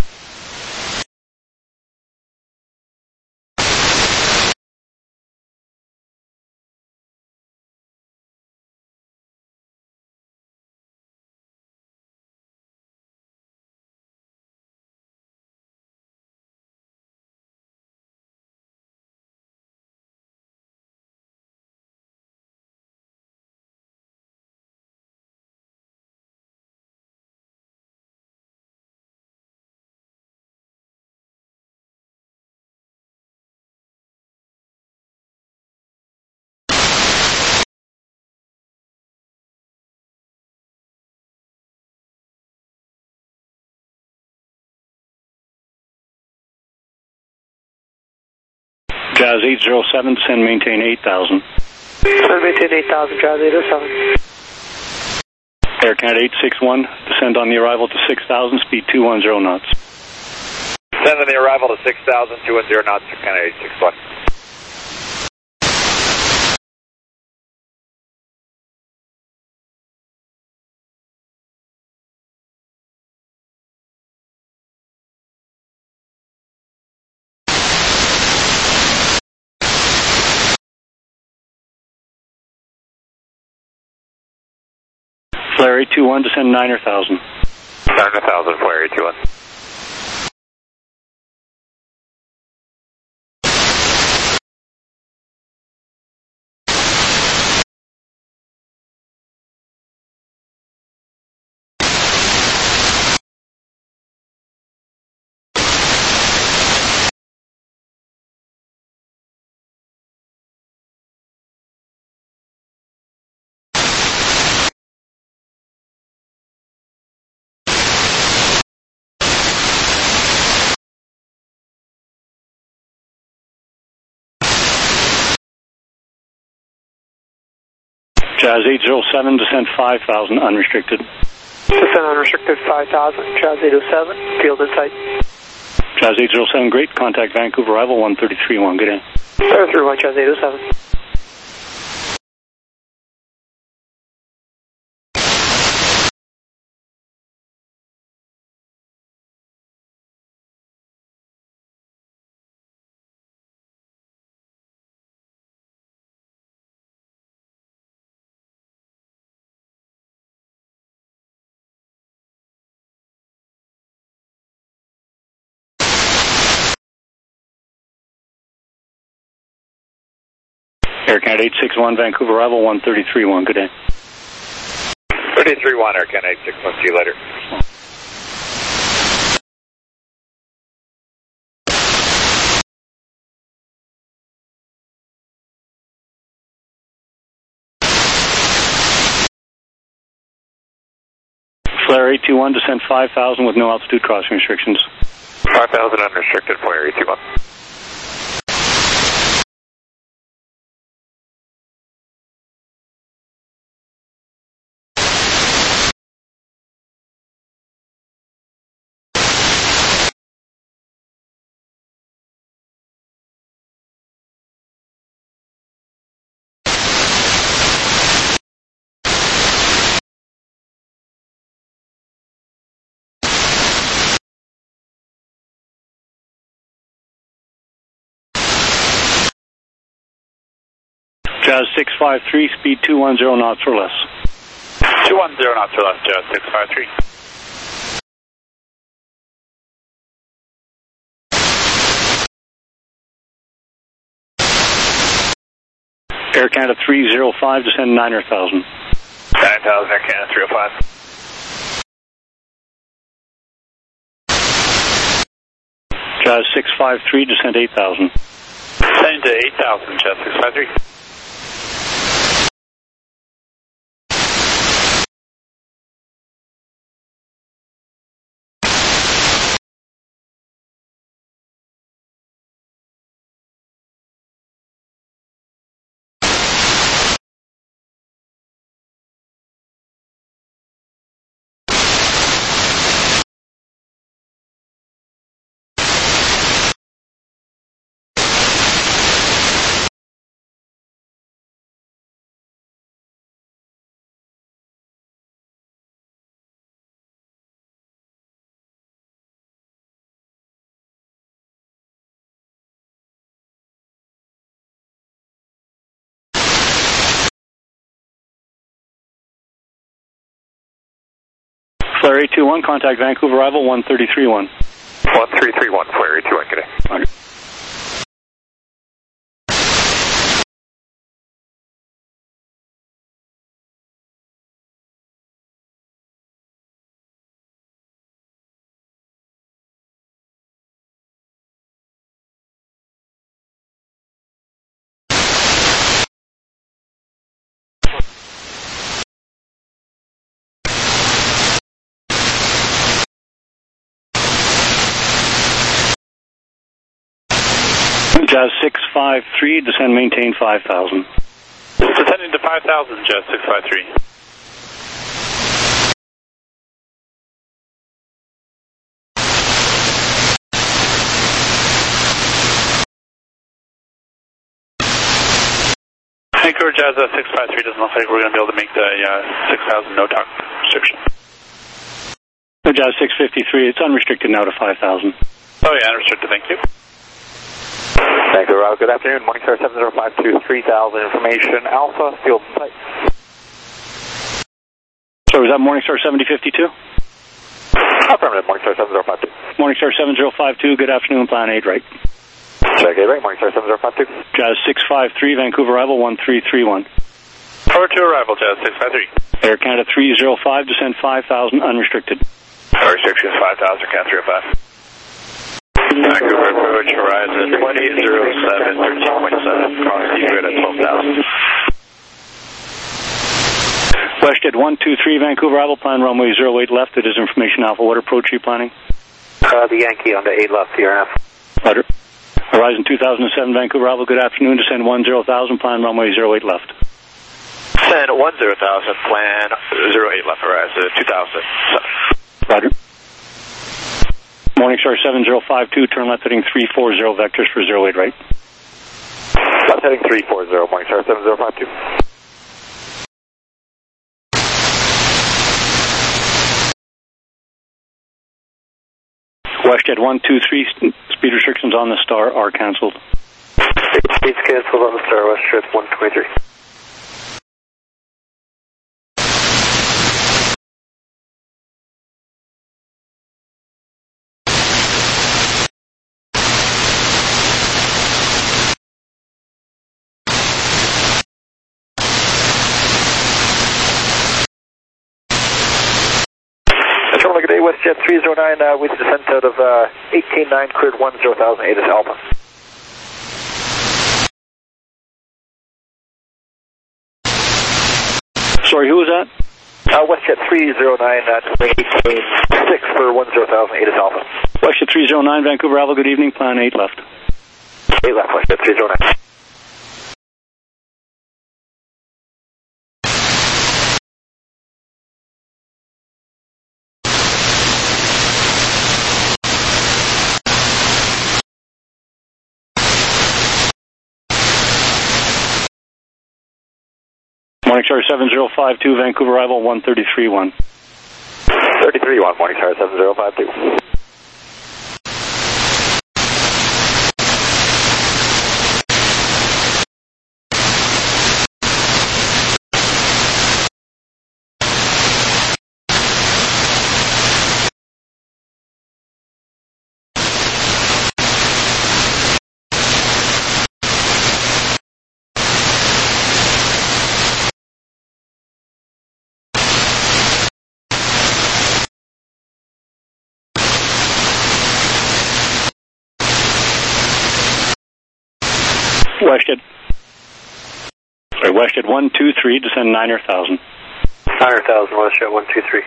Jazz 807, descend maintain 8,000. Descend maintain 8,000, Jazz 807. Air Canada 861, descend on the arrival to 6,000, speed 210 knots. Descend on the arrival to 6,000, 210 knots, Air Canada 861. Flare 821, descend 9,000. 9,000, Flare 821. Jazz 807, descend 5,000, unrestricted. Descend unrestricted 5,000, Jazz 807, field in sight. Jazz 807, great, contact Vancouver, arrival 133.1, good day. 31, Jazz 807. Air Canada 861, Vancouver, arrival 133.1, good day. 33-1, Air Canada 861, see you later. Flare 821, descend 5,000 with no altitude crossing restrictions. 5,000 unrestricted, Flare 821. Jazz 653, speed 210 knots or less. 210 knots or less, Jazz 653. Air Canada 305, descend 9,000. 9,000, Air Canada 305. Jazz 653, descend 8,000. Descending to 8,000, Jazz 653. Flare 821, contact Vancouver arrival 1331. 1331, Flare 821, good day. Okay. Jazz 653, descend maintain 5,000. Descending to 5,000, Jazz 653. Vancouver Jazz 653 doesn't look like we're going to be able to make the 6,000 no talk restriction. Jazz 653, it's unrestricted now to 5,000. Oh yeah, unrestricted, thank you. Vancouver, good afternoon. Morningstar 7052, 3,000 information. Alpha, field sight. So was that Morningstar 7052? Affirmative, Morningstar 7052. Morningstar 7052, good afternoon, plan 8 right. Check 8 right, Morningstar 7052. Jazz 653, Vancouver arrival 1331. Over to arrival, Jazz 653. Air Canada 305, descend 5,000, unrestricted. Restrictions 5,000, Canada 305. Vancouver approach horizon 2807, 13.7, cross the grid at 12,000. Wested 123, Vancouver arrival, plan runway 08 left, it is information Alpha. What approach are you planning? The Yankee on the 8 left, CRF. Roger. Horizon 2007, Vancouver arrival, good afternoon, descend 10,000, plan runway 08 left. Descend 10,000, plan 08 left, horizon 2007. Roger. Morningstar 7052, turn left heading 340, vectors for 08 right. Left heading 340, Morningstar 7052. Westjet 123, speed restrictions on the Star are cancelled. Speeds cancelled on the Star, Westjet 123. Good day, WestJet 309 with descent out of 189, cleared 10,000, 8 is Alpha. Sorry, who was that? WestJet 309, 186 for 10,000, 8 is Alpha. WestJet 309, Vancouver arrival, good evening, plan 8 left. 8 left, WestJet 309. Morningstar 7052, Vancouver arrival 1331. 33-1, Morningstar 7052. WestJet 123, descend 9,000. 9,000, WestJet 123.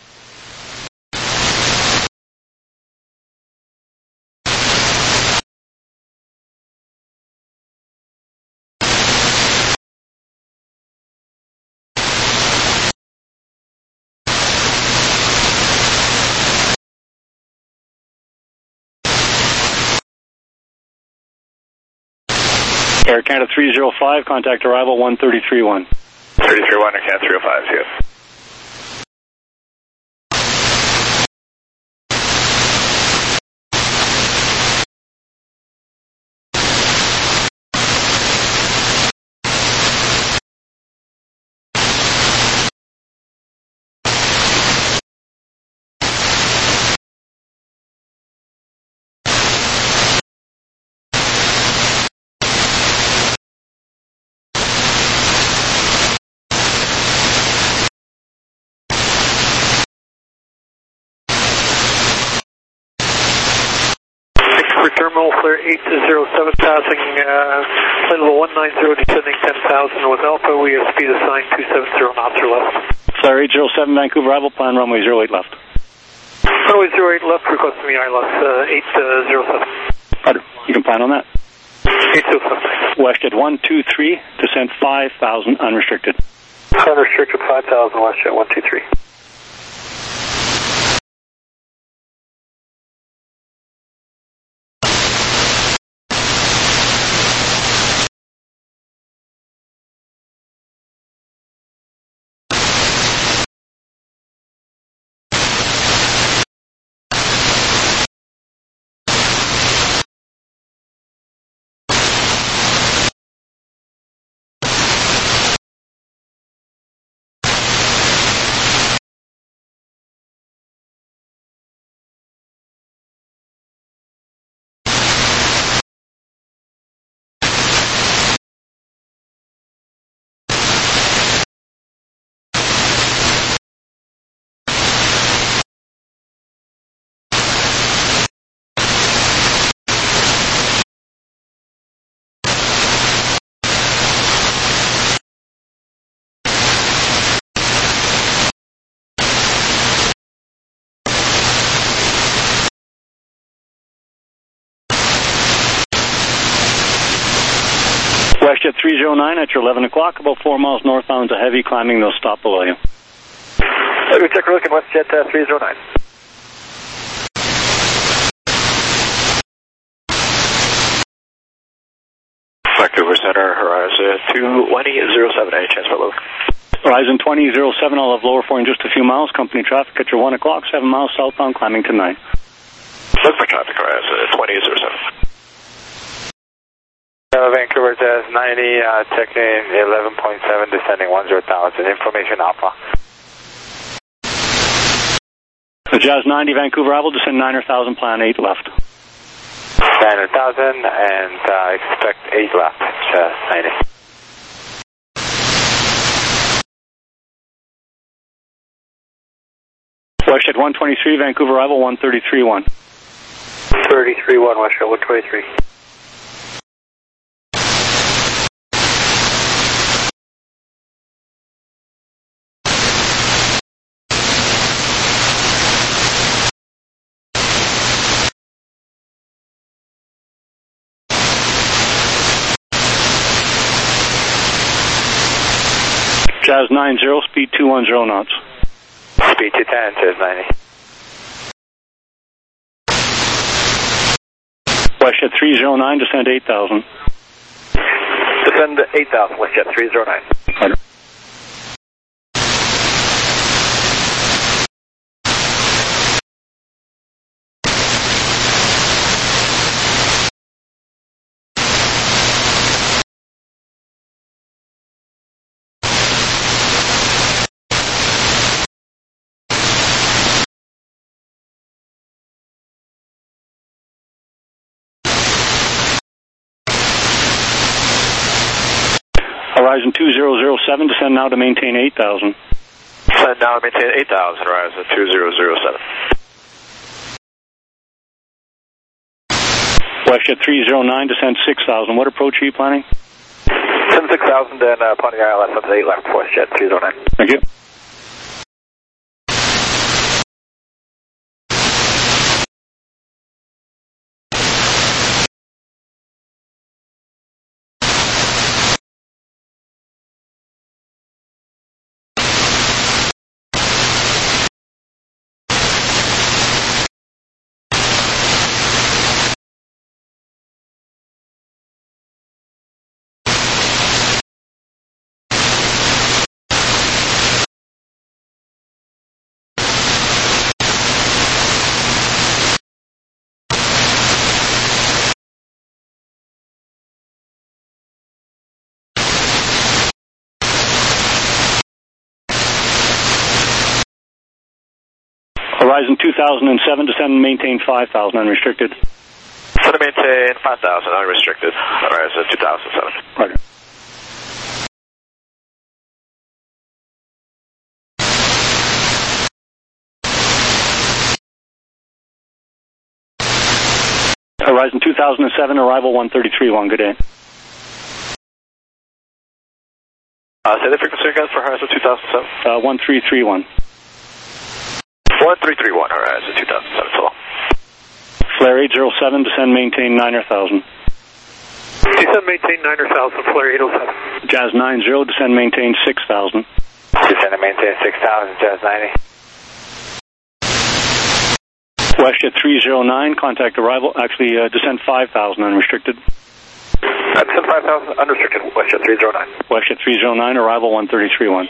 Air Canada 305, contact arrival 1331. 331, Air Canada 305, see you. Terminal flare 807 passing flight level 190 descending 10,000 with Alpha. We have speed assigned 270 knots or less. Flare 807 Vancouver arrival, plan runway 08 left. Runway 08 left, request me ILS 807. Roger. You can plan on that. 807. WestJet 123, descent 5,000 unrestricted. Unrestricted 5,000, WestJet 123. WestJet 309 at your 11 o'clock, about 4 miles northbound to heavy, climbing, they'll stop below you. We check a look at WestJet 309. Vancouver Center, Horizon 2007, any chance for low? Horizon 2007, I'll have lower for in just a few miles. Company traffic at your 1 o'clock, 7 miles southbound, climbing to 9. Look for traffic, Horizon 2007. Vancouver Jazz 90, checking 11.7, descending 10,000. Information Alpha. The Jazz 90, Vancouver, I will descend 9,000, plan 8 left. 9,000 and expect 8 left, Jazz 90. WestJet 123, Vancouver, arrival 133.1. 33.1, WestJet 123. Jazz 90, speed 210 knots. Speed 210, Jazz 90. WestJet 309, descend 8,000. Descend 8,000, WestJet 309. Roger. Horizon 2007, descend now to maintain 8,000. Descend now to maintain 8,000, Horizon 2007. WestJet 309, descend 6,000. What approach are you planning? Descend 6,000 and Pontiac ILS up to 8 left, WestJet 309. Thank you. Horizon 2007, descend and maintain 5,000 unrestricted. Descend and maintain 5,000 unrestricted. Horizon 2007. Roger. Horizon 2007, arrival 133.1, good day. Say the frequency again for Horizon 2007. 1331. 1331, Horizon 2007, so long. Flare 807, descend maintain 9,000. Descend maintain 9,000, flare 807. Jazz 90, descend maintain 6,000. Descend and maintain 6,000, Jazz 90. WestJet 309, contact arrival, actually descend 5,000 unrestricted. Descend 5,000 unrestricted, WestJet 309. WestJet 309, arrival 133.1.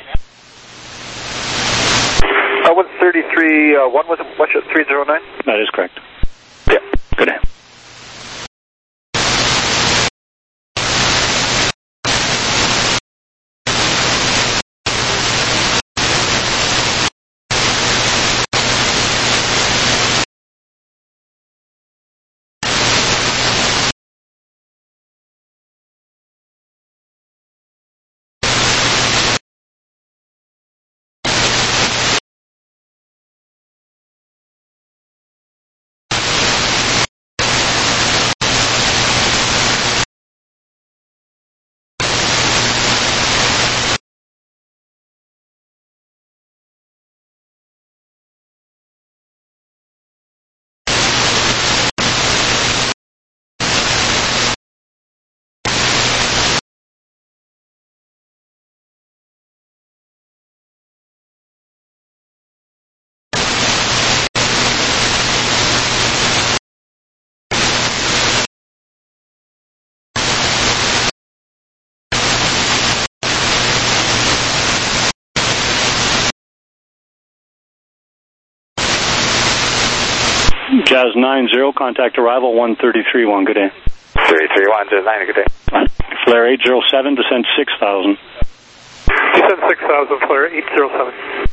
133.1 was it WestJet 309? That is correct. Yeah. Good day. Jazz 90, contact arrival 133.1, good day. 331, Jazz 90, good day. Flare 807, descend 6,000. Descend 6,000, flare 807.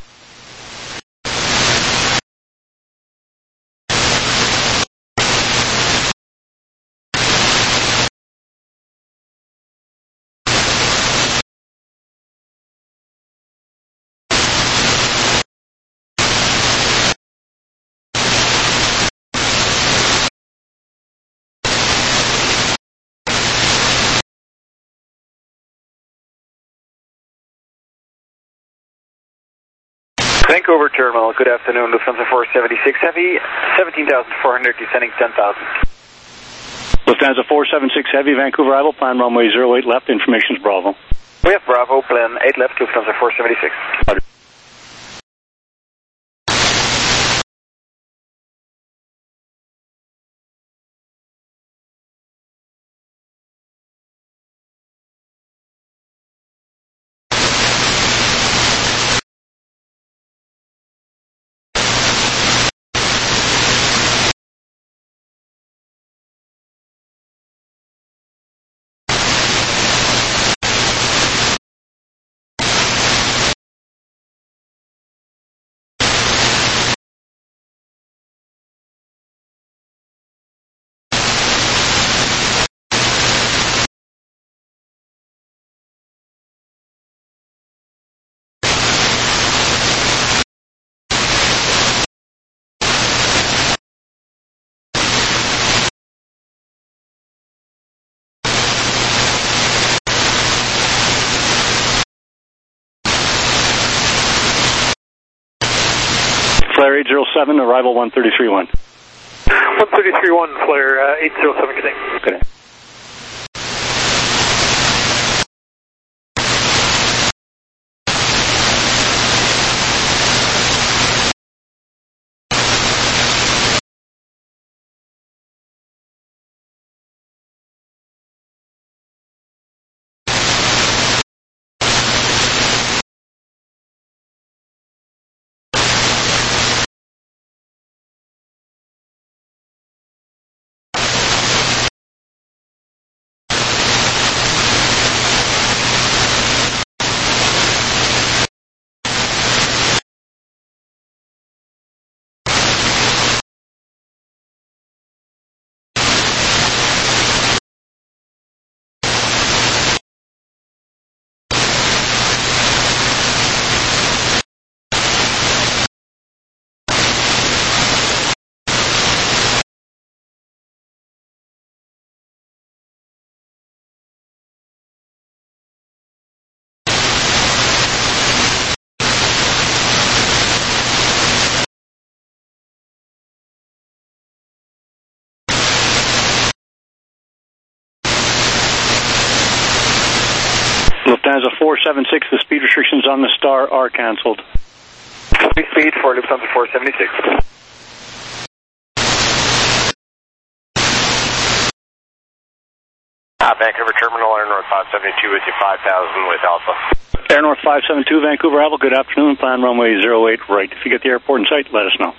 Vancouver Terminal, good afternoon, Lufthansa 476 Heavy, 17,400, descending 10,000. Lufthansa 476 Heavy, Vancouver arrival, plan runway 08 left, information is Bravo. We have Bravo, plan 8 left, Lufthansa 476. Flare 807, arrival 133.1. 133.1, Flare 807, good day. Good day. Lufthansa 476, the speed restrictions on the Star are cancelled. Speed for Lufthansa 476. Vancouver Terminal, Air North 572 with you, 5,000 with Alpha. Air North 572, Vancouver Alpha, good afternoon. Plan runway 08 right. If you get the airport in sight, let us know.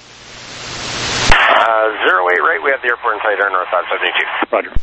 08 right, we have the airport in sight, Air North 572. Roger.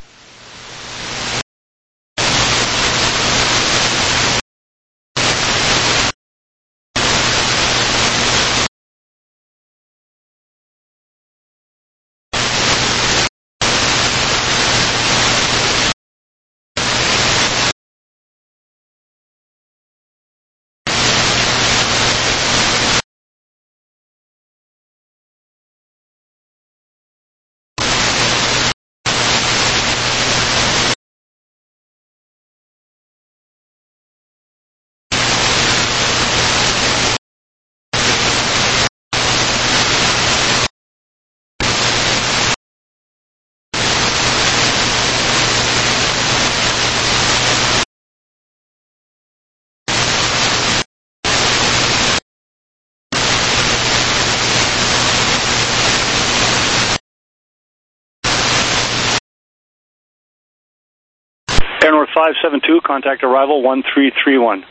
Air North 572, contact arrival 1331.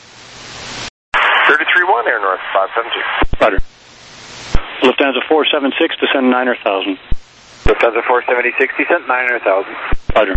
33-1, Air North 572. Roger. Lufthansa 476, descend 9,000. Lufthansa 476, descent 9,000. Roger.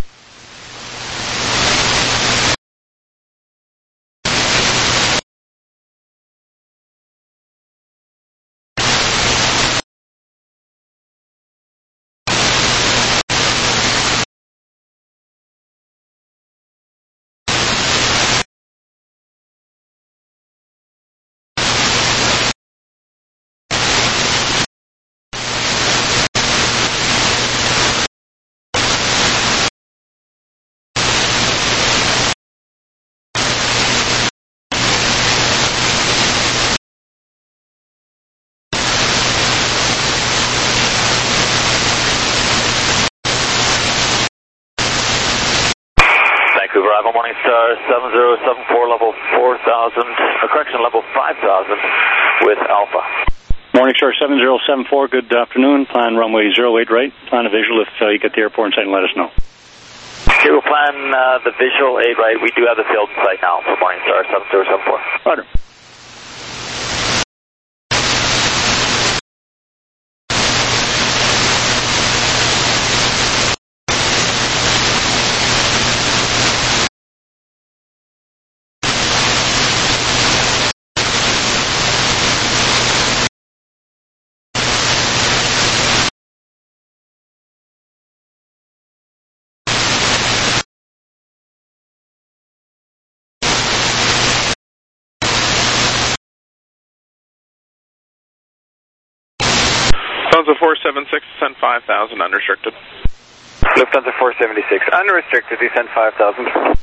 Vancouver, Arrival Morningstar 7074, level 4000, correction, level 5000 with Alpha. Morningstar 7074, good afternoon. Plan runway 08 right. Plan a visual if you get the airport in sight and let us know. Okay, we'll plan the visual 8 right. We do have the field in sight now for Morningstar 7074. Roger. Lufthansa 476, descend 5,000, unrestricted. Lufthansa 476, unrestricted, descend 5,000.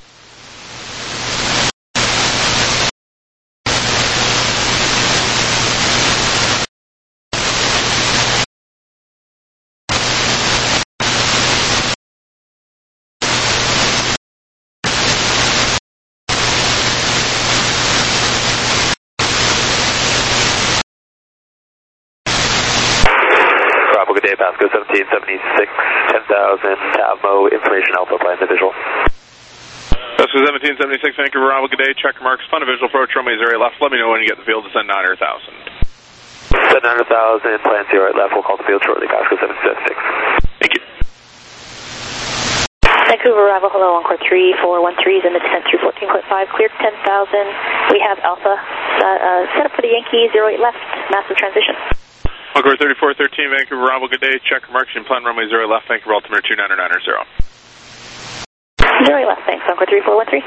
day, Pasco 1776, 10,000, Tavmo, information Alpha, plan the visual. Pasco 1776, Vancouver Bravo, good day, check marks, plan a visual approach, runway 08 left, let me know when you get the field to send 900,000. Send 900,000, plan 08 left, we'll call the field shortly, Pasco 776. Thank you. Vancouver Bravo, hello, Encore 3413 is in the descent through 14.5, cleared 10,000. We have Alpha set up for the Yankee 08 left, massive transition. Encore 3413, Vancouver Bravo, good day, check marks and plan runway 08 left, Vancouver altimeter 29990. 08 left, thanks, Encore 3413.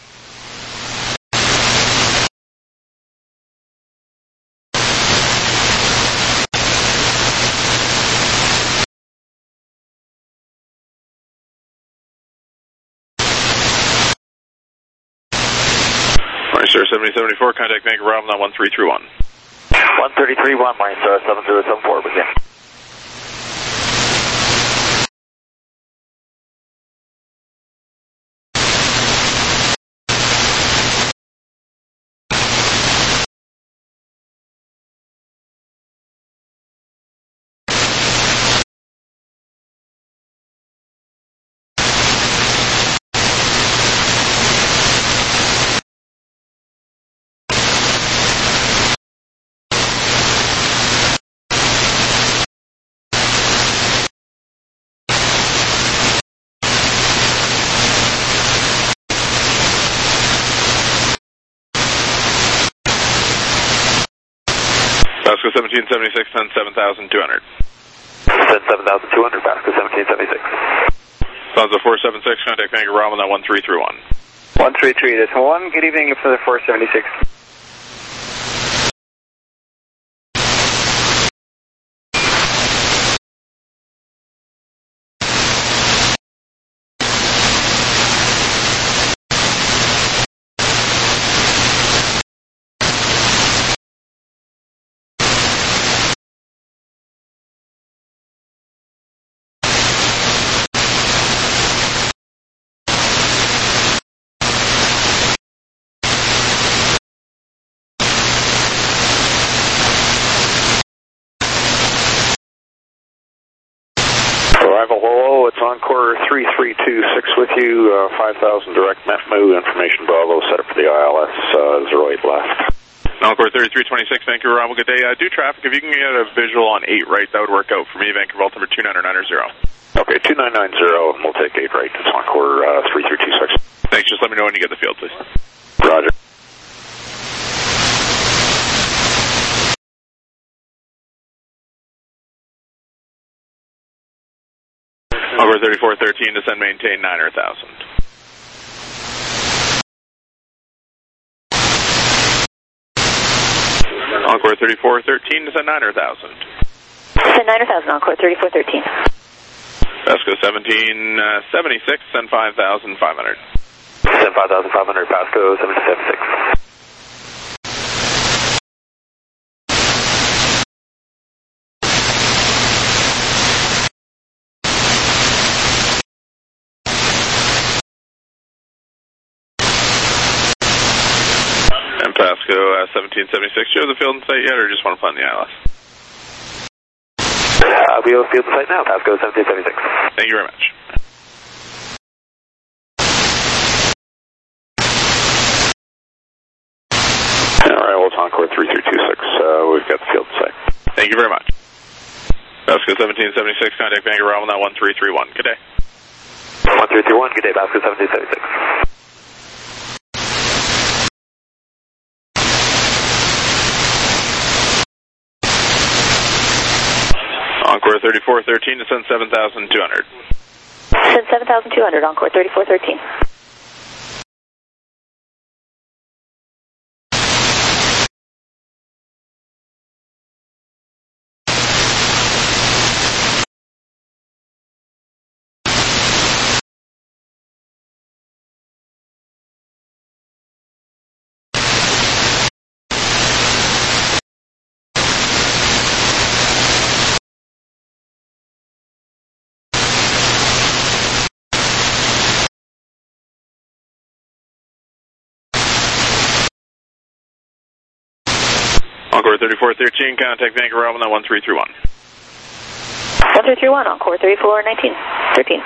Star 7074, contact Vancouver Bravo, now 1331. 1331, Star 7074, begin. Pasco 1776, send 7,200. Send 7,200, Pasco 1776. Sonza 476, contact Vancouver Bravo, now 1331. 133, that's 1. Good evening for the 476. Arrival, hello, it's Encore 3326 with you, 5,000 direct METMU, information Bravo, set up for the ILS, 08 left. Encore 3326, Vancouver Bravo, good day. Do traffic, if you can get a visual on 8 right, that would work out for me, Vancouver altimeter 29990. Okay, 2990, and we'll take 8 right, it's Encore 3326. Thanks, just let me know when you get the field, please. Roger. Over 3413, descend, maintain 900,000. Encore 3413, descend 900,000. Descend 900,000, Encore 3413. Pasco 1776, send 5,500. Send 5,500, Pasco 776. Pasco 1776. Do you have the field in sight yet, or just want to plan the ILS? We have field in sight now, Pasco 1776. Thank you very much. All right, well, it's Encore 3326. We've got the field in sight. Thank you very much. Pasco 1776, contact Vancouver Bravo, now 1331. Good day. 1331, good day, Pasco 1776. Encore 3413, descend 7,200. Descend 7,200, Encore 3413. Encore 3413, contact Vancouver Bravo, now 1331. 1331, Encore 3419, 13.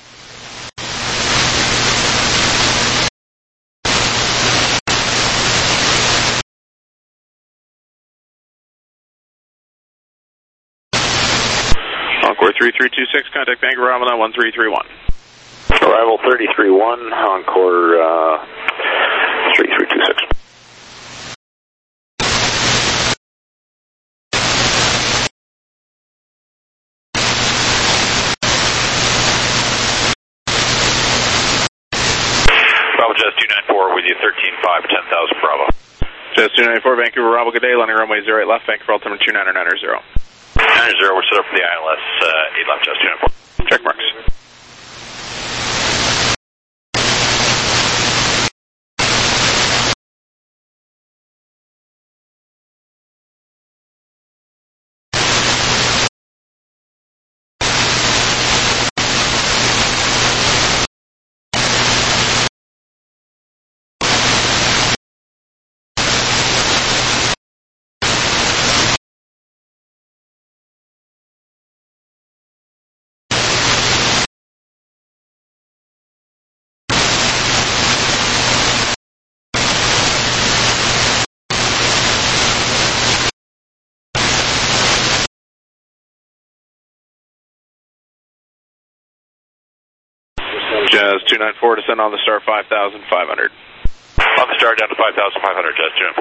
Encore 3326, contact Vancouver Ramadan 1331. Arrival 331, Encore 3326. Bravo Jazz 294 with you, 13.5, 10,000 Bravo. Jazz 294, Vancouver Bravo, good day, landing runway 08 left, Vancouver altimeter 2990. 90, we're set up for the ILS, 8 left, Jazz 294. Check marks. Jazz 294, descend on the star 5,500. On the star down to 5,500, Jazz 294.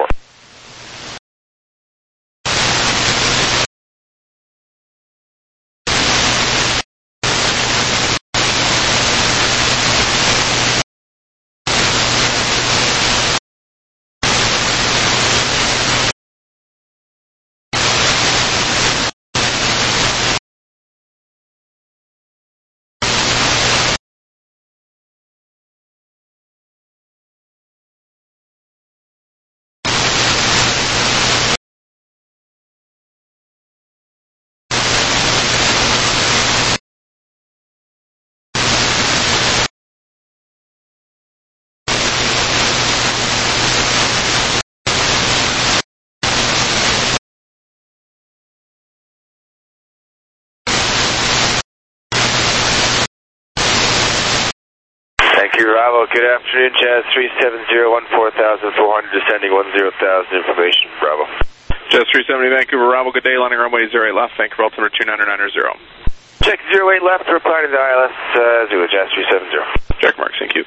Bravo, good afternoon, Jazz 370, 14,400, descending 10,000, information, Bravo. Jazz 370, Vancouver Bravo, good day, landing runway 08 left, Vancouver altimeter 2990. Check 08 left, reply to the ILS, Zulu, Jazz 370. Check marks, thank you.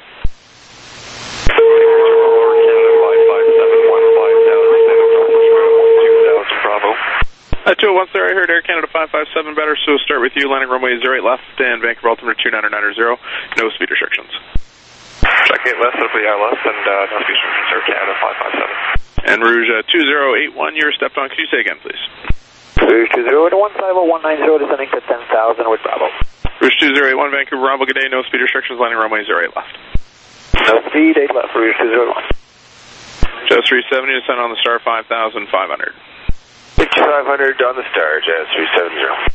Bravo. 201, sir, I heard Air Canada 557 better, so start with you, landing runway 08 left, and Vancouver altimeter 2990, no speed restrictions. Check 8 left, up the ILS, and no speed restrictions, Air Canada 557. And Rouge 2081, you're stepped on, could you say again, please? Rouge 20150-190, descending to 10,000 with Bravo. Rouge 2081, Vancouver Bravo, good day, no speed restrictions, landing runway 08 left. No speed, 8 left, Rouge 201. Jazz 370, descend on the star 5,500. 5,500 on the star, Jazz 370.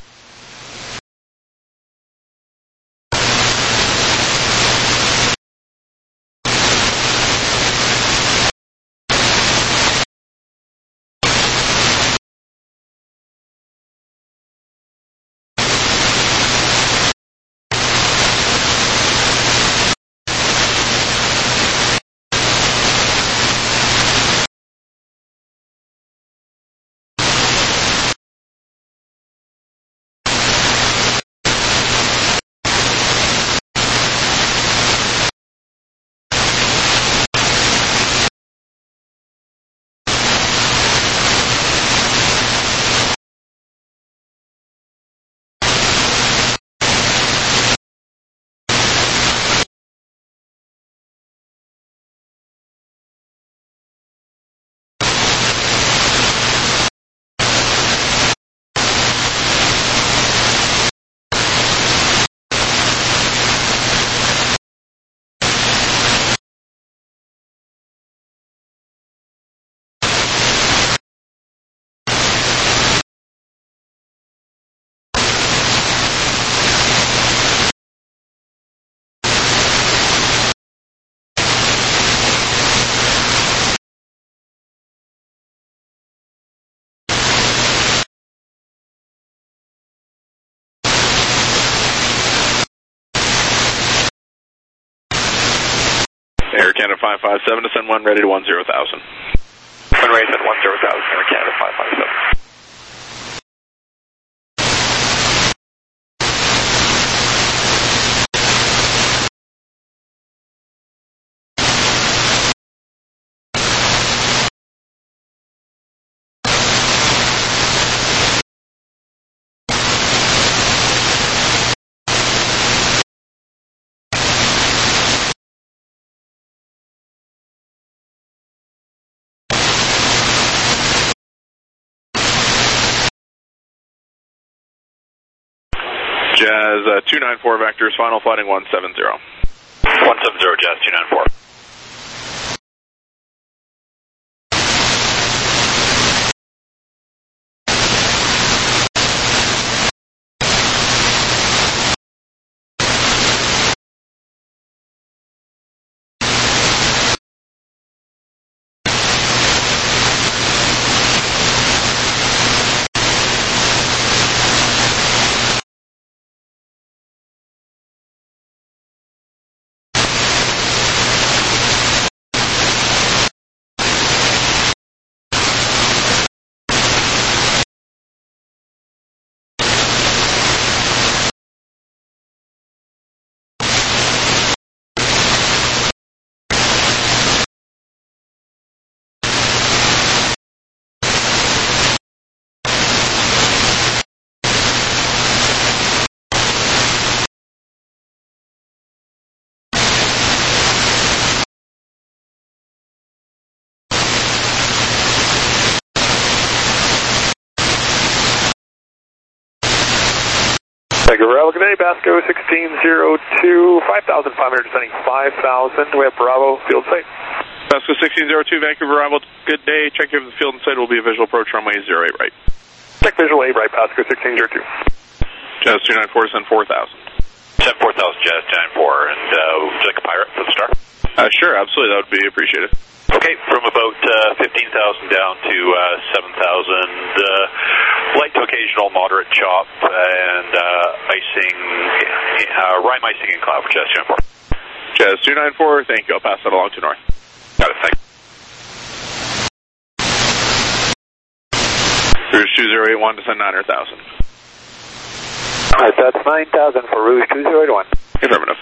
Air Canada 557, descend 1, ready to 10,000. When ready to 10,000, Air Canada 557. Jazz 294 vectors, final flighting 170. 170, Jazz 294. Thank you, Bravo. Good day, Basco 1602, 5,500, descending 5,000. We have Bravo, field sight. Basco 1602, Vancouver arrival, good day. Check if the field and sight will be a visual approach runway 08 right. Check visual 8 right, Basco 1602. Jazz 294, send 4,000. Send 4,000, Jazz 294, and would you like a pirate for the star? Sure, absolutely, that would be appreciated. Okay, from about 15,000 down to 7,000, light to occasional moderate chop, and icing, rime icing and cloud for Jazz 294. Jazz 294, thank you, I'll pass that along to North. Got it, thanks. Rouge 2081, descend 900,000. Alright, that's 9,000 for Rouge 2081. Affirmative.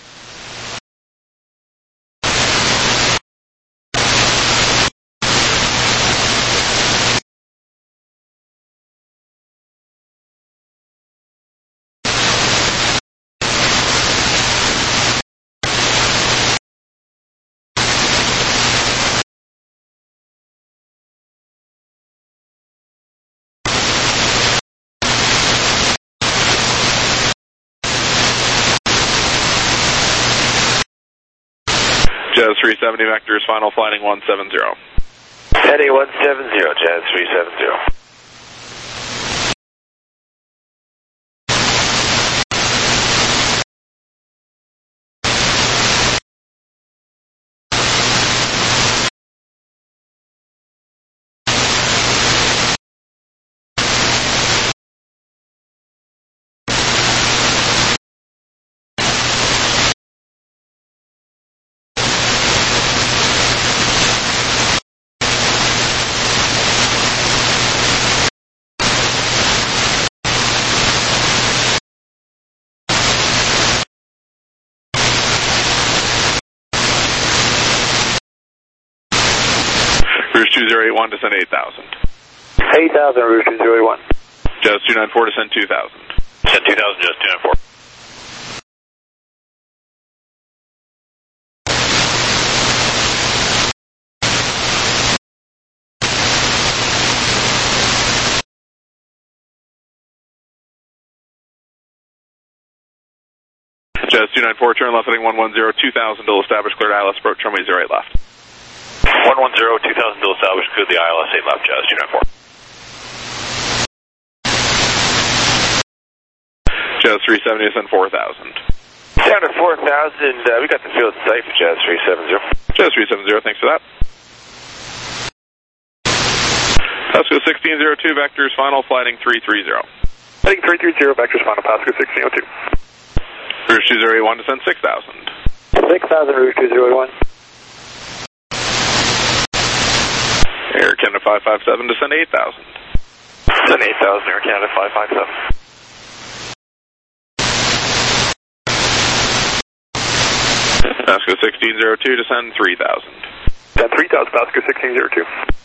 Jazz 370 vectors, final flighting 170. Heading 170, Jazz 370. Rouge 2081, descend 8,000. 8,000, Rouge 2081. Jazz 294, descend 2,000. Send 2,000, Jazz 294. Jazz 294, turn left heading 110, 2,000 till established, cleared ILS approach runway 08 left. 110, 2,000 till established, cleared the ILS 8 left, Jazz 294. Jazz 370, send 4,000. Down to 4,000, we got the field sight for Jazz 370. Jazz 370, thanks for that. Pasco 1602, vectors, final flighting 330. Heading 330, vectors, final Pasco 1602. Rouge 2081, descend 6,000. 6,000, Rouge 2081. Air Canada 557, descend 8,000. Descend 8,000, Air Canada 557. Pasco 1602, descend 3,000. Descend 3,000, Pasco 1602.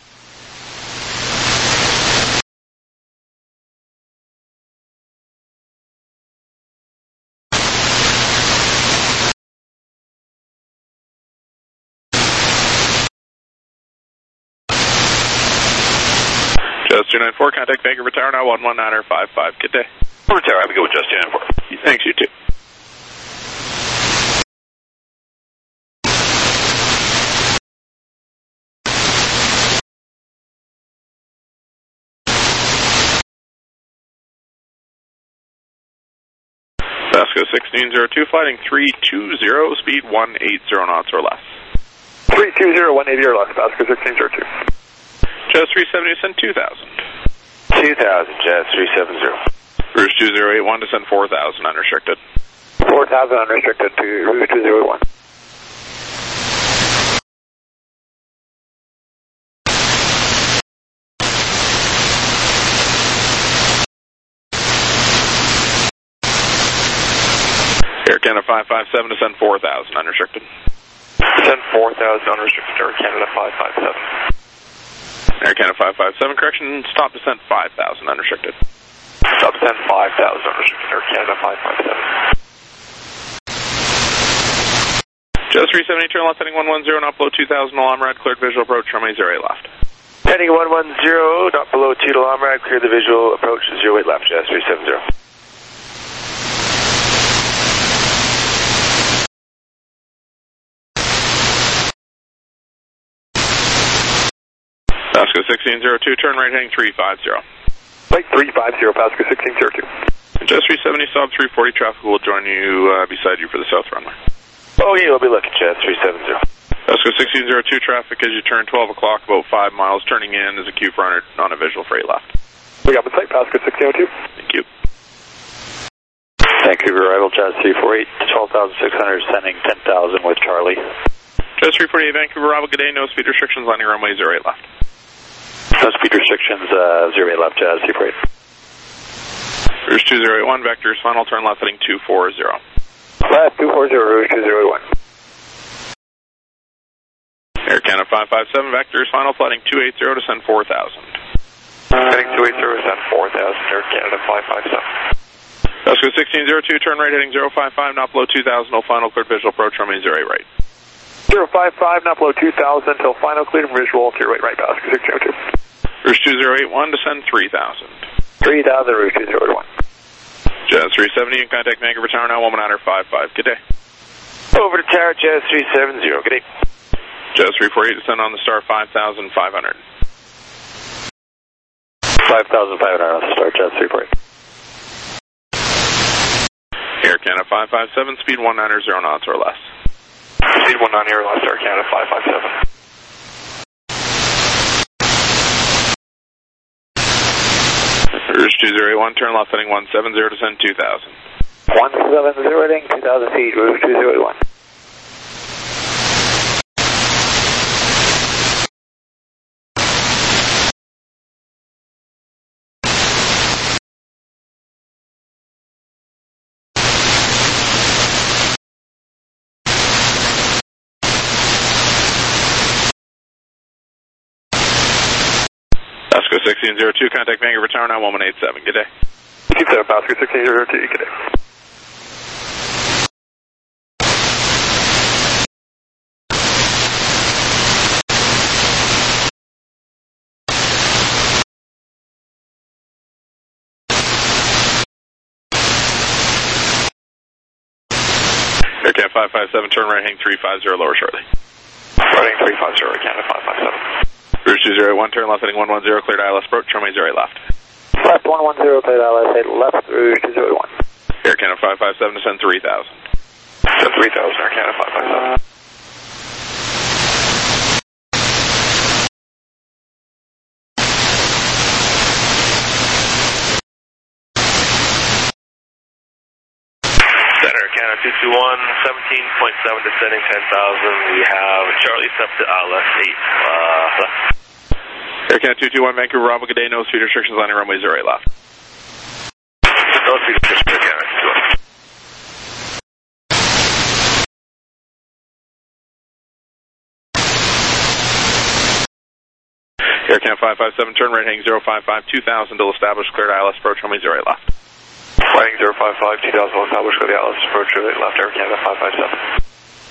Just 294, contact Vancouver Tower now 119.55. Good day. Vancouver Tower, have a good one, Just 294. Thanks, you too. Pasco 1602, flighting 320, speed 180 knots or less. 320, 180 or less, Pasco 1602. Jazz 370, descend 2,000. 2,000, Jazz 370. Rouge 2081, descend 4,000, unrestricted. 4,000 unrestricted to Rouge 2081. Air Canada 557, descend 4,000, unrestricted. Descend 4,000 unrestricted, Air Canada 557. Air Canada 557, correction, stop descent 5,000, unrestricted. Stop descent 5,000 unrestricted, Air Canada 557. Just 370, turn left, heading 110, not below 2,000, Alamrad, cleared visual approach, runway 08 left. Heading 110, not below 2 Alamrad, clear the visual approach, 08 left, Jazz 370. Pasco 1602, turn right heading 350. Right 350, Pasco 1602. Just 370, stop 340, traffic will join you beside you for the south runway. Oh yeah, we'll be looking, Jazz 370. Pasco 1602, traffic as you turn 12 o'clock, about 5 miles, turning in is a queue for on a visual for 8 left. We got the site, Pasco 1602. Thank you. Vancouver arrival, Jazz 348, 12,600, sending 10,000 with Charlie. Jazz 348, Vancouver arrival, good day, no speed restrictions, landing runway 08 left. No speed restrictions, 08 left, Jazz 348. Rouge 2081, vectors, final turn left, heading 240. Left 240, Rouge 2081. Air Canada 557, vectors, final flighting 280, descend 4,000. Heading 280, descend 4,000, Air Canada 557. Pasco 1602, turn right heading 055, not below 2,000, no final cleared visual approach, runway 08 right. 055, not below 2,000 until final cleared visual, clear right, Pasco 1602. Rouge 2081, descend 3,000. 3,000, Rouge 2081. Jazz 370, in contact Vancouver Tower now, 119.55. Good day. Over to Tower, Jazz 370, good day. Jazz 348, descend on the star 5,500. 5,500 on the star, Jazz 348. Air Canada 557, speed 190 knots or less. Speed 190 or less, Air Canada 557. Rouge 2081, turn left heading 170, descend 2,000. 170 heading 2,000 feet, Rouge 2081. Pasco 1602, contact Vancouver Tower now, 1187. Good day. Keep that, Pasco 1602, good day. Air Canada 557, turn right heading 350, lower shortly. Running 350, Air Canada 557. Rouge 2081, turn left heading 110, cleared ILS approach, runway 08 left. Left 110, cleared ILS 8 left, Rouge 2081. Air Canada 557, descend 3,000. Descend 3,000, Air Canada 557. Center, Canada 221, 17.7 descending 10,000. We have Charlie up to ILS 8 left. Air Canada 221, Vancouver Bravo, good day, no speed restrictions, landing runway 08 left. No speed restrictions, Air Canada 221. Air Canada 557, turn right heading 055, 2000, till established, cleared ILS, approach runway 08 left. Flying 055, 2000, established, cleared ILS, approach 08 left, Air Canada 557.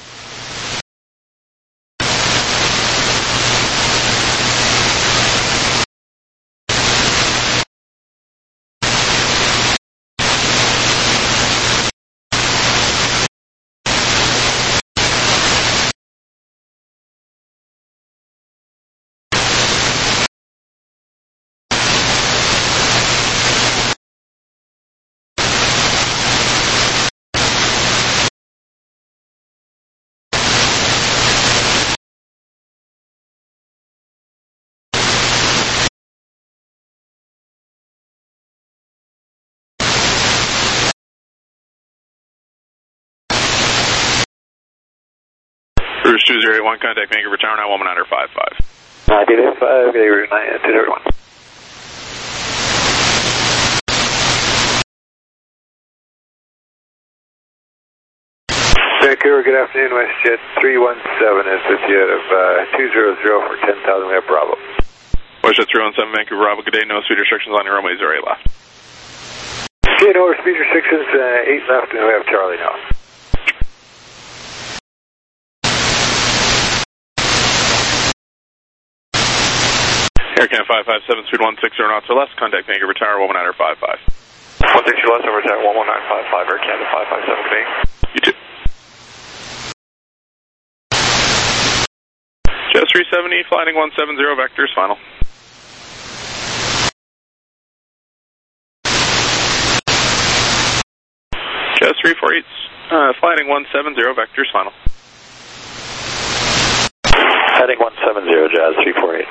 Cruise 2081, contact Vancouver Tower, now 11955. Negative 5, good day, Route 9, to everyone. Vancouver, good afternoon, WestJet 317 is with you out of 200 for 10,000, we have Bravo. WestJet 317, Vancouver Bravo, good day, no speed restrictions, landing runway 08 left. Okay, no speed restrictions, 8 left, and we have Charlie now. Air Canada 557, speed 160 knots or less, contact Vancouver Tower, 11955. 160 less over tower, 11955, Air Canada 557, good day. You too. Jazz 370, flying 170, vectors, final. Jazz 348, flying 170, vectors, final. Heading 170, Jazz 348.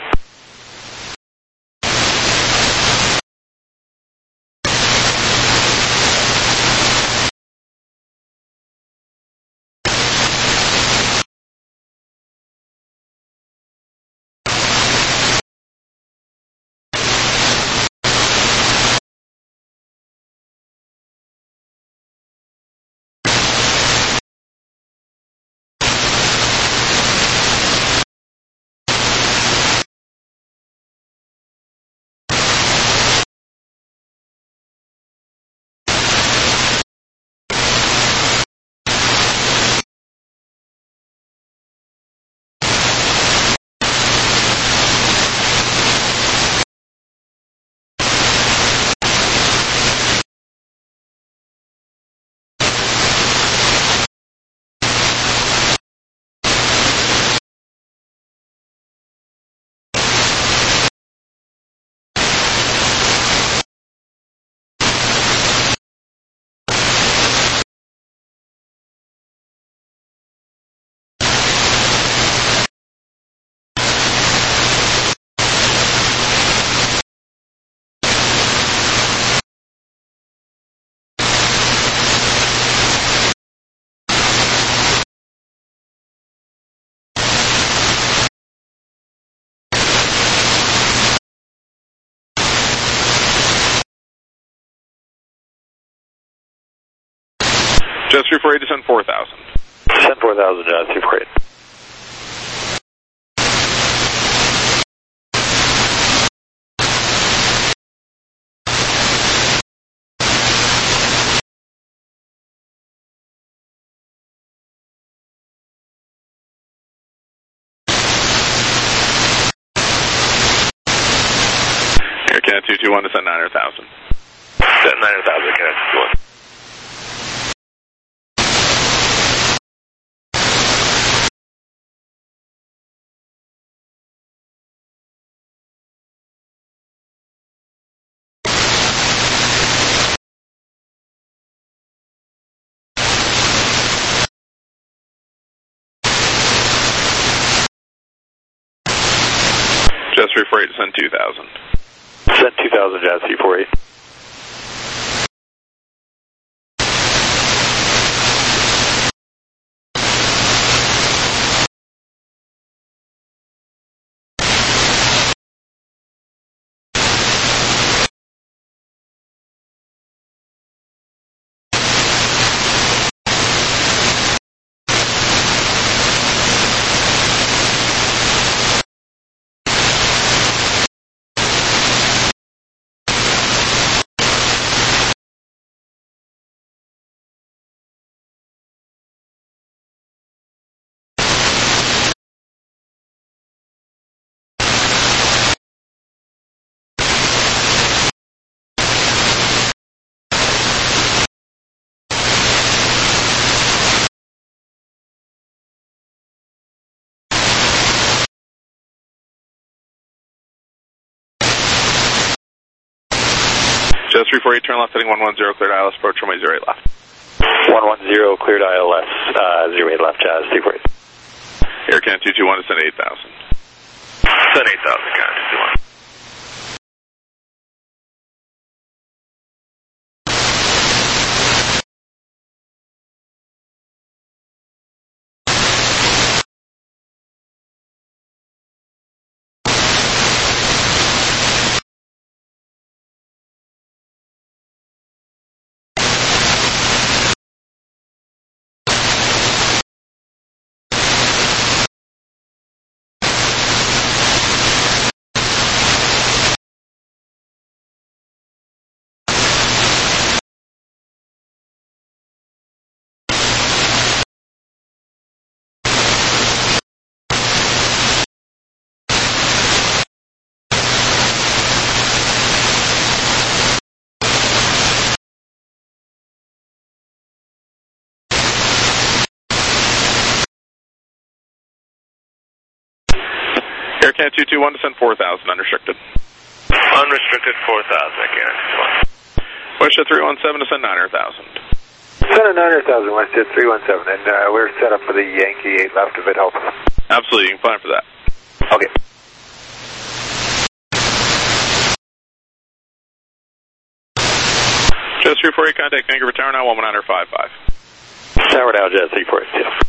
Jazz 348, descend 4,000. Descend 4,000, Jazz 348. Air Canada 221, descend 900,000. Descend 900,000, Air Canada 221. Jazz 348, descend 2,000. Descend 2,000, Jazz 348. Just 348, turn left, heading 110, cleared ILS, approach runway 08 left. 110, cleared ILS, 08 left, Jazz 348. Air Canada 221, descend 8,000. Descend 8,000, Canada 221. Air Canada 221, descend 4,000, unrestricted. Unrestricted 4,000, Canada 221. WestJet 317, descend 9,000. Center 9,000, WestJet 317, and we're set up for the Yankee 8 left if it helps. Absolutely, you can plan for that. Okay. Just 348, contact Vancouver Tower now, 11955. Tower now, Jazz 348.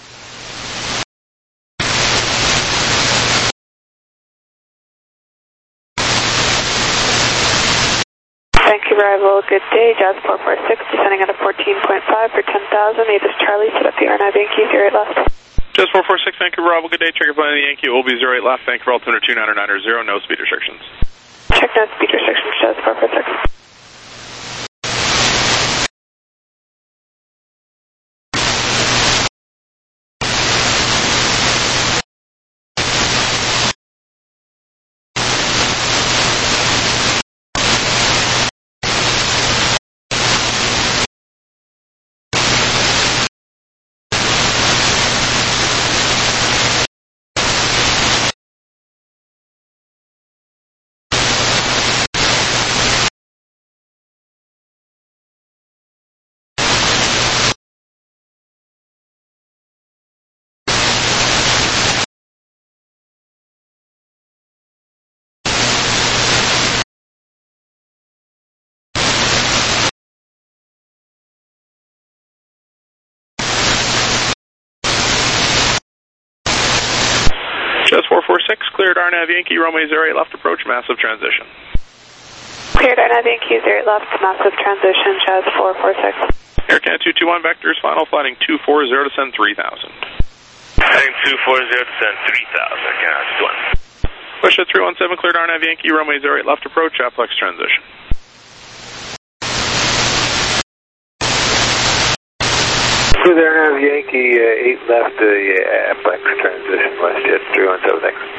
Vancouver arrival, good day, Jazz 446, descending at a 14.5 for 10,000, Avis Charlie, set up the RNAV Yankee 08 left. Just 446, Vancouver arrival, good day, check your plan of the Yankee, it will be 08 left, Vancouver altimeter 29990, no speed restrictions. Check no speed restrictions, Jazz 446. Just 446, cleared RNAV Yankee, runway 08 left approach, massive transition. Cleared RNAV Yankee 08 left, massive transition, Jazz 446. Air Canada 221, vectors, final flighting 240, descend 3,000. Heading 240, descend 3,000, Canada 221. WestJet 317, cleared RNAV Yankee, runway 08 left approach, Aplex transition. Clear RNAV Yankee 8 left, Aplex transition, WestJet 317, thanks.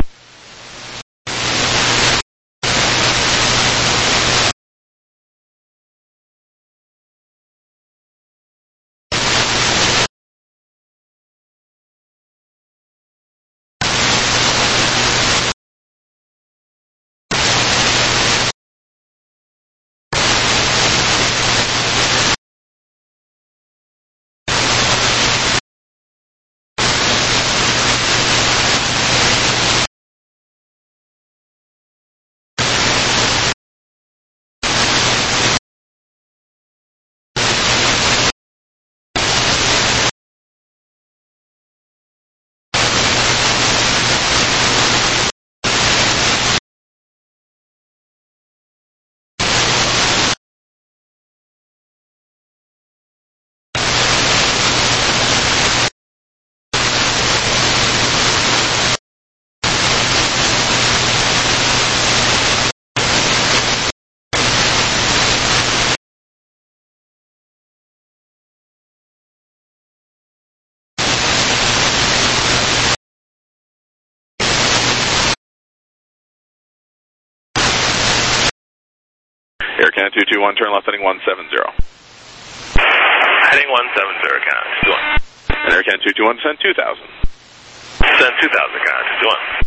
Air Canada 221, turn left heading 170. Heading 170, Canada 221. And Air Canada 221, descend 2,000. Descend 2,000, Canada 221.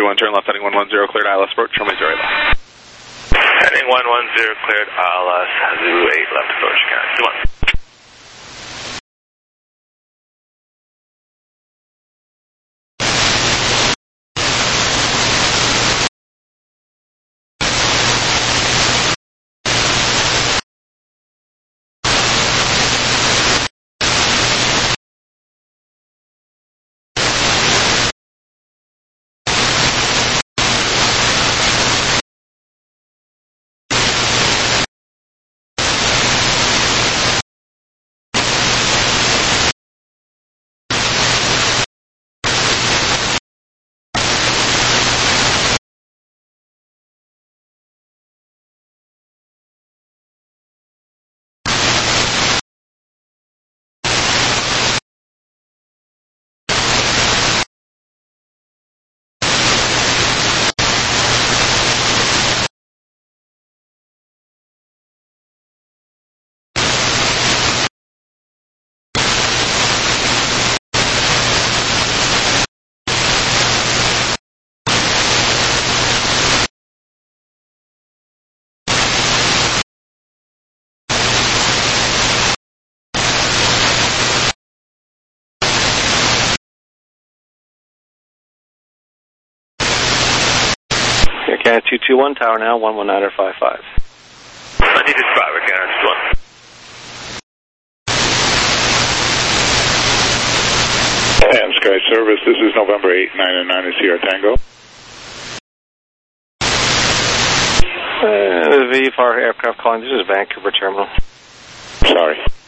KT21, turn left, heading 110, cleared ILS approach, runway 08 left. Heading 110, cleared ILS, Zulu 8 left approach, count 21. Canada 221, tower now, 119.55. 195, Canada 221. AM Sky Service, this is November 8, 9 and 9 is Sierra Tango. VFR aircraft calling, this is Vancouver Terminal. Sorry.